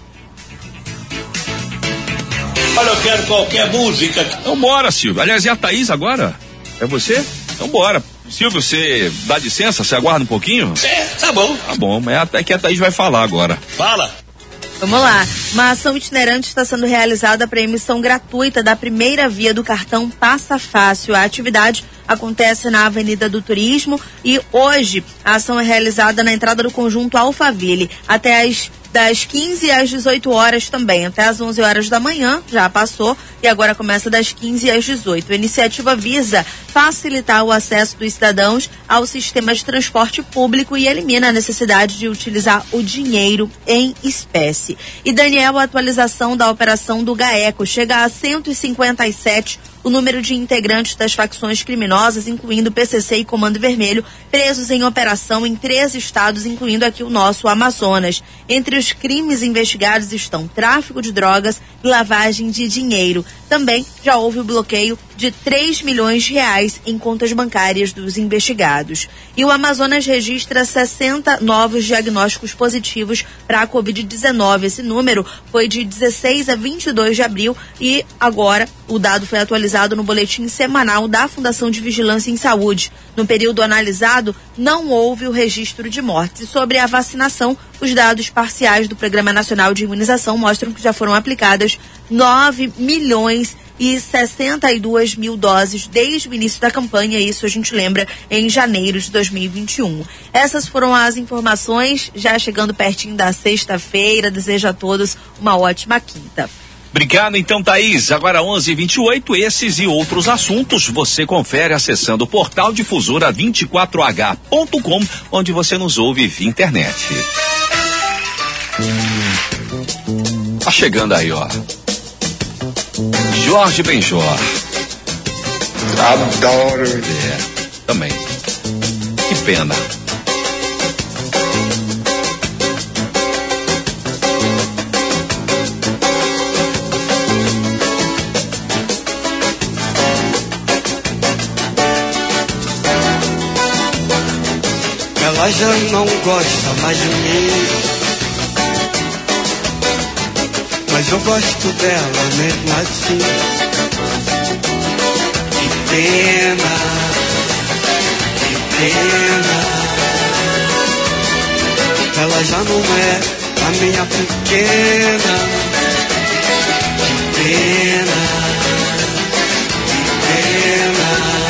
Olha, eu quero qualquer música. Então bora, Silvio. Aliás, e a Thaís agora? É você? Então bora. Silvio, você dá licença? Você aguarda um pouquinho? Tá bom. Tá bom, mas até que a Thaís vai falar agora. Fala. Vamos lá. Uma ação itinerante está sendo realizada para emissão gratuita da primeira via do cartão Passa Fácil. A atividade acontece na Avenida do Turismo e hoje a ação é realizada na entrada do conjunto Alphaville até das 15 às 18 horas também, até às 11 horas da manhã, já passou, e agora começa das 15 às 18. A iniciativa visa facilitar o acesso dos cidadãos ao sistema de transporte público e elimina a necessidade de utilizar o dinheiro em espécie. E, Daniel, a atualização da operação do GAECO chega a 157 o número de integrantes das facções criminosas, incluindo PCC e Comando Vermelho, presos em operação em 3 estados, incluindo aqui o nosso, o Amazonas. Entre os crimes investigados estão tráfico de drogas e lavagem de dinheiro. Também já houve o bloqueio de 3 milhões de reais em contas bancárias dos investigados. E o Amazonas registra 60 novos diagnósticos positivos para a Covid-19. Esse número foi de 16 a 22 de abril e agora o dado foi atualizado no boletim semanal da Fundação de Vigilância em Saúde. No período analisado, não houve o registro de mortes. E sobre a vacinação, os dados parciais do Programa Nacional de Imunização mostram que já foram aplicadas 9.300.000 e 62 mil doses desde o início da campanha, isso a gente lembra em janeiro de 2021. Essas foram as informações, já chegando pertinho da sexta-feira. Desejo a todos uma ótima quinta. Obrigado, então, Thaís. Agora 11h28, esses e outros assuntos você confere acessando o portal difusora24h.com, onde você nos ouve via internet. Tá chegando aí, ó. Jorge Benjor. Adoro. Também. Que pena. Ela já não gosta mais de mim, mas eu gosto dela mesmo assim. Que pena, que pena. Ela já não é a minha pequena. Que pena, que pena.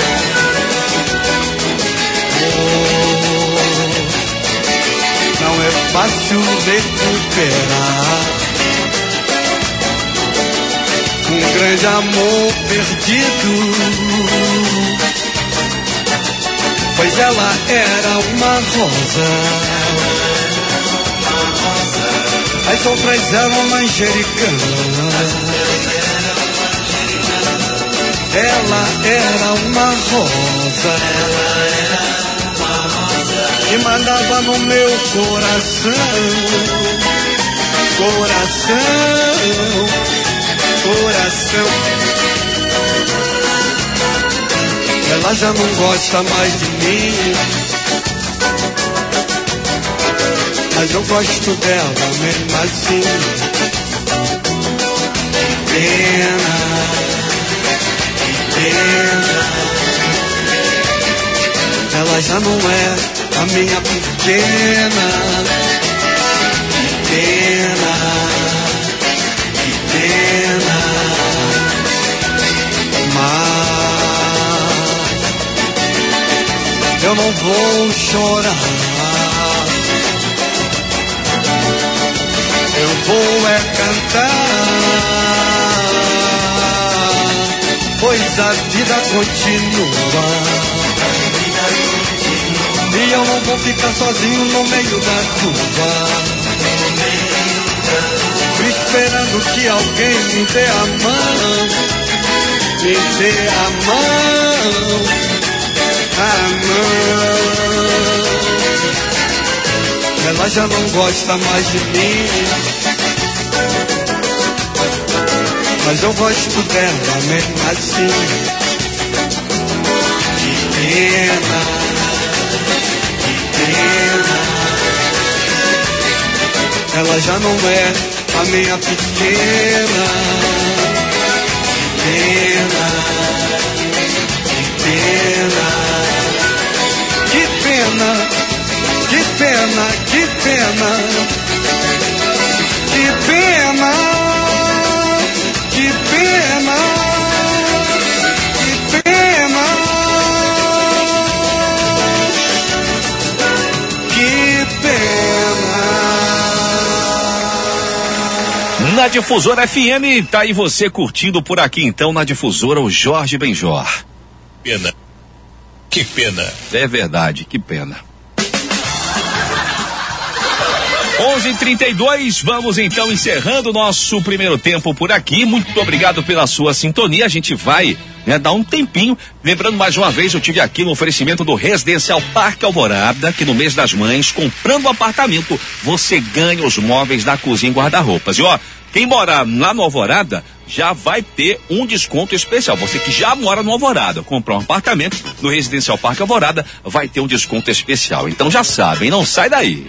Não é fácil recuperar um grande amor perdido, pois ela era uma rosa, as outras eram manjericana. Ela era uma rosa que mandava no meu coração, coração, coração. Ela já não gosta mais de mim, mas eu gosto dela mesmo assim. Que pena, que pena. Ela já não é a minha pequena. Que pena, que pena. Mas eu não vou chorar, eu vou é cantar, pois a vida continua. E eu não vou ficar sozinho no meio da chuva, esperando que alguém me dê a mão, me dê a mão, a mão. Ela já não gosta mais de mim, mas eu gosto dela mesmo assim. Que pena, ela já não é a minha pequena. Que pena, que pena, que pena, que pena, que pena, que pena, que pena, que pena. Na Difusora FM, tá aí você curtindo por aqui então na Difusora o Jorge Benjor. Pena. Que pena. É verdade, que pena. 11h32, vamos então encerrando o nosso primeiro tempo por aqui. Muito obrigado pela sua sintonia. A gente vai dar um tempinho. Lembrando mais uma vez, eu tive aqui no oferecimento do Residencial Parque Alvorada, que no mês das mães, comprando um apartamento, você ganha os móveis da cozinha e guarda-roupas. E ó, quem mora lá no Alvorada já vai ter um desconto especial. Você que já mora no Alvorada, comprar um apartamento no Residencial Parque Alvorada, vai ter um desconto especial. Então já sabem, não sai daí.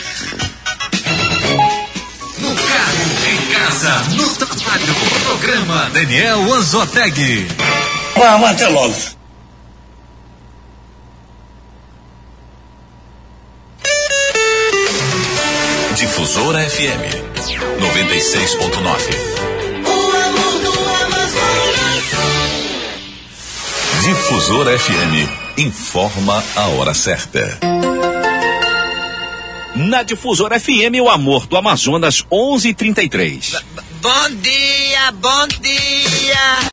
No carro, em casa, no trabalho, programa Daniel Anzoateg. Vamos até logo. Difusora FM 96.9. O amor do Amazonas. Difusora FM informa a hora certa. Na Difusora FM, o amor do Amazonas, 11h33. Bom dia, bom dia.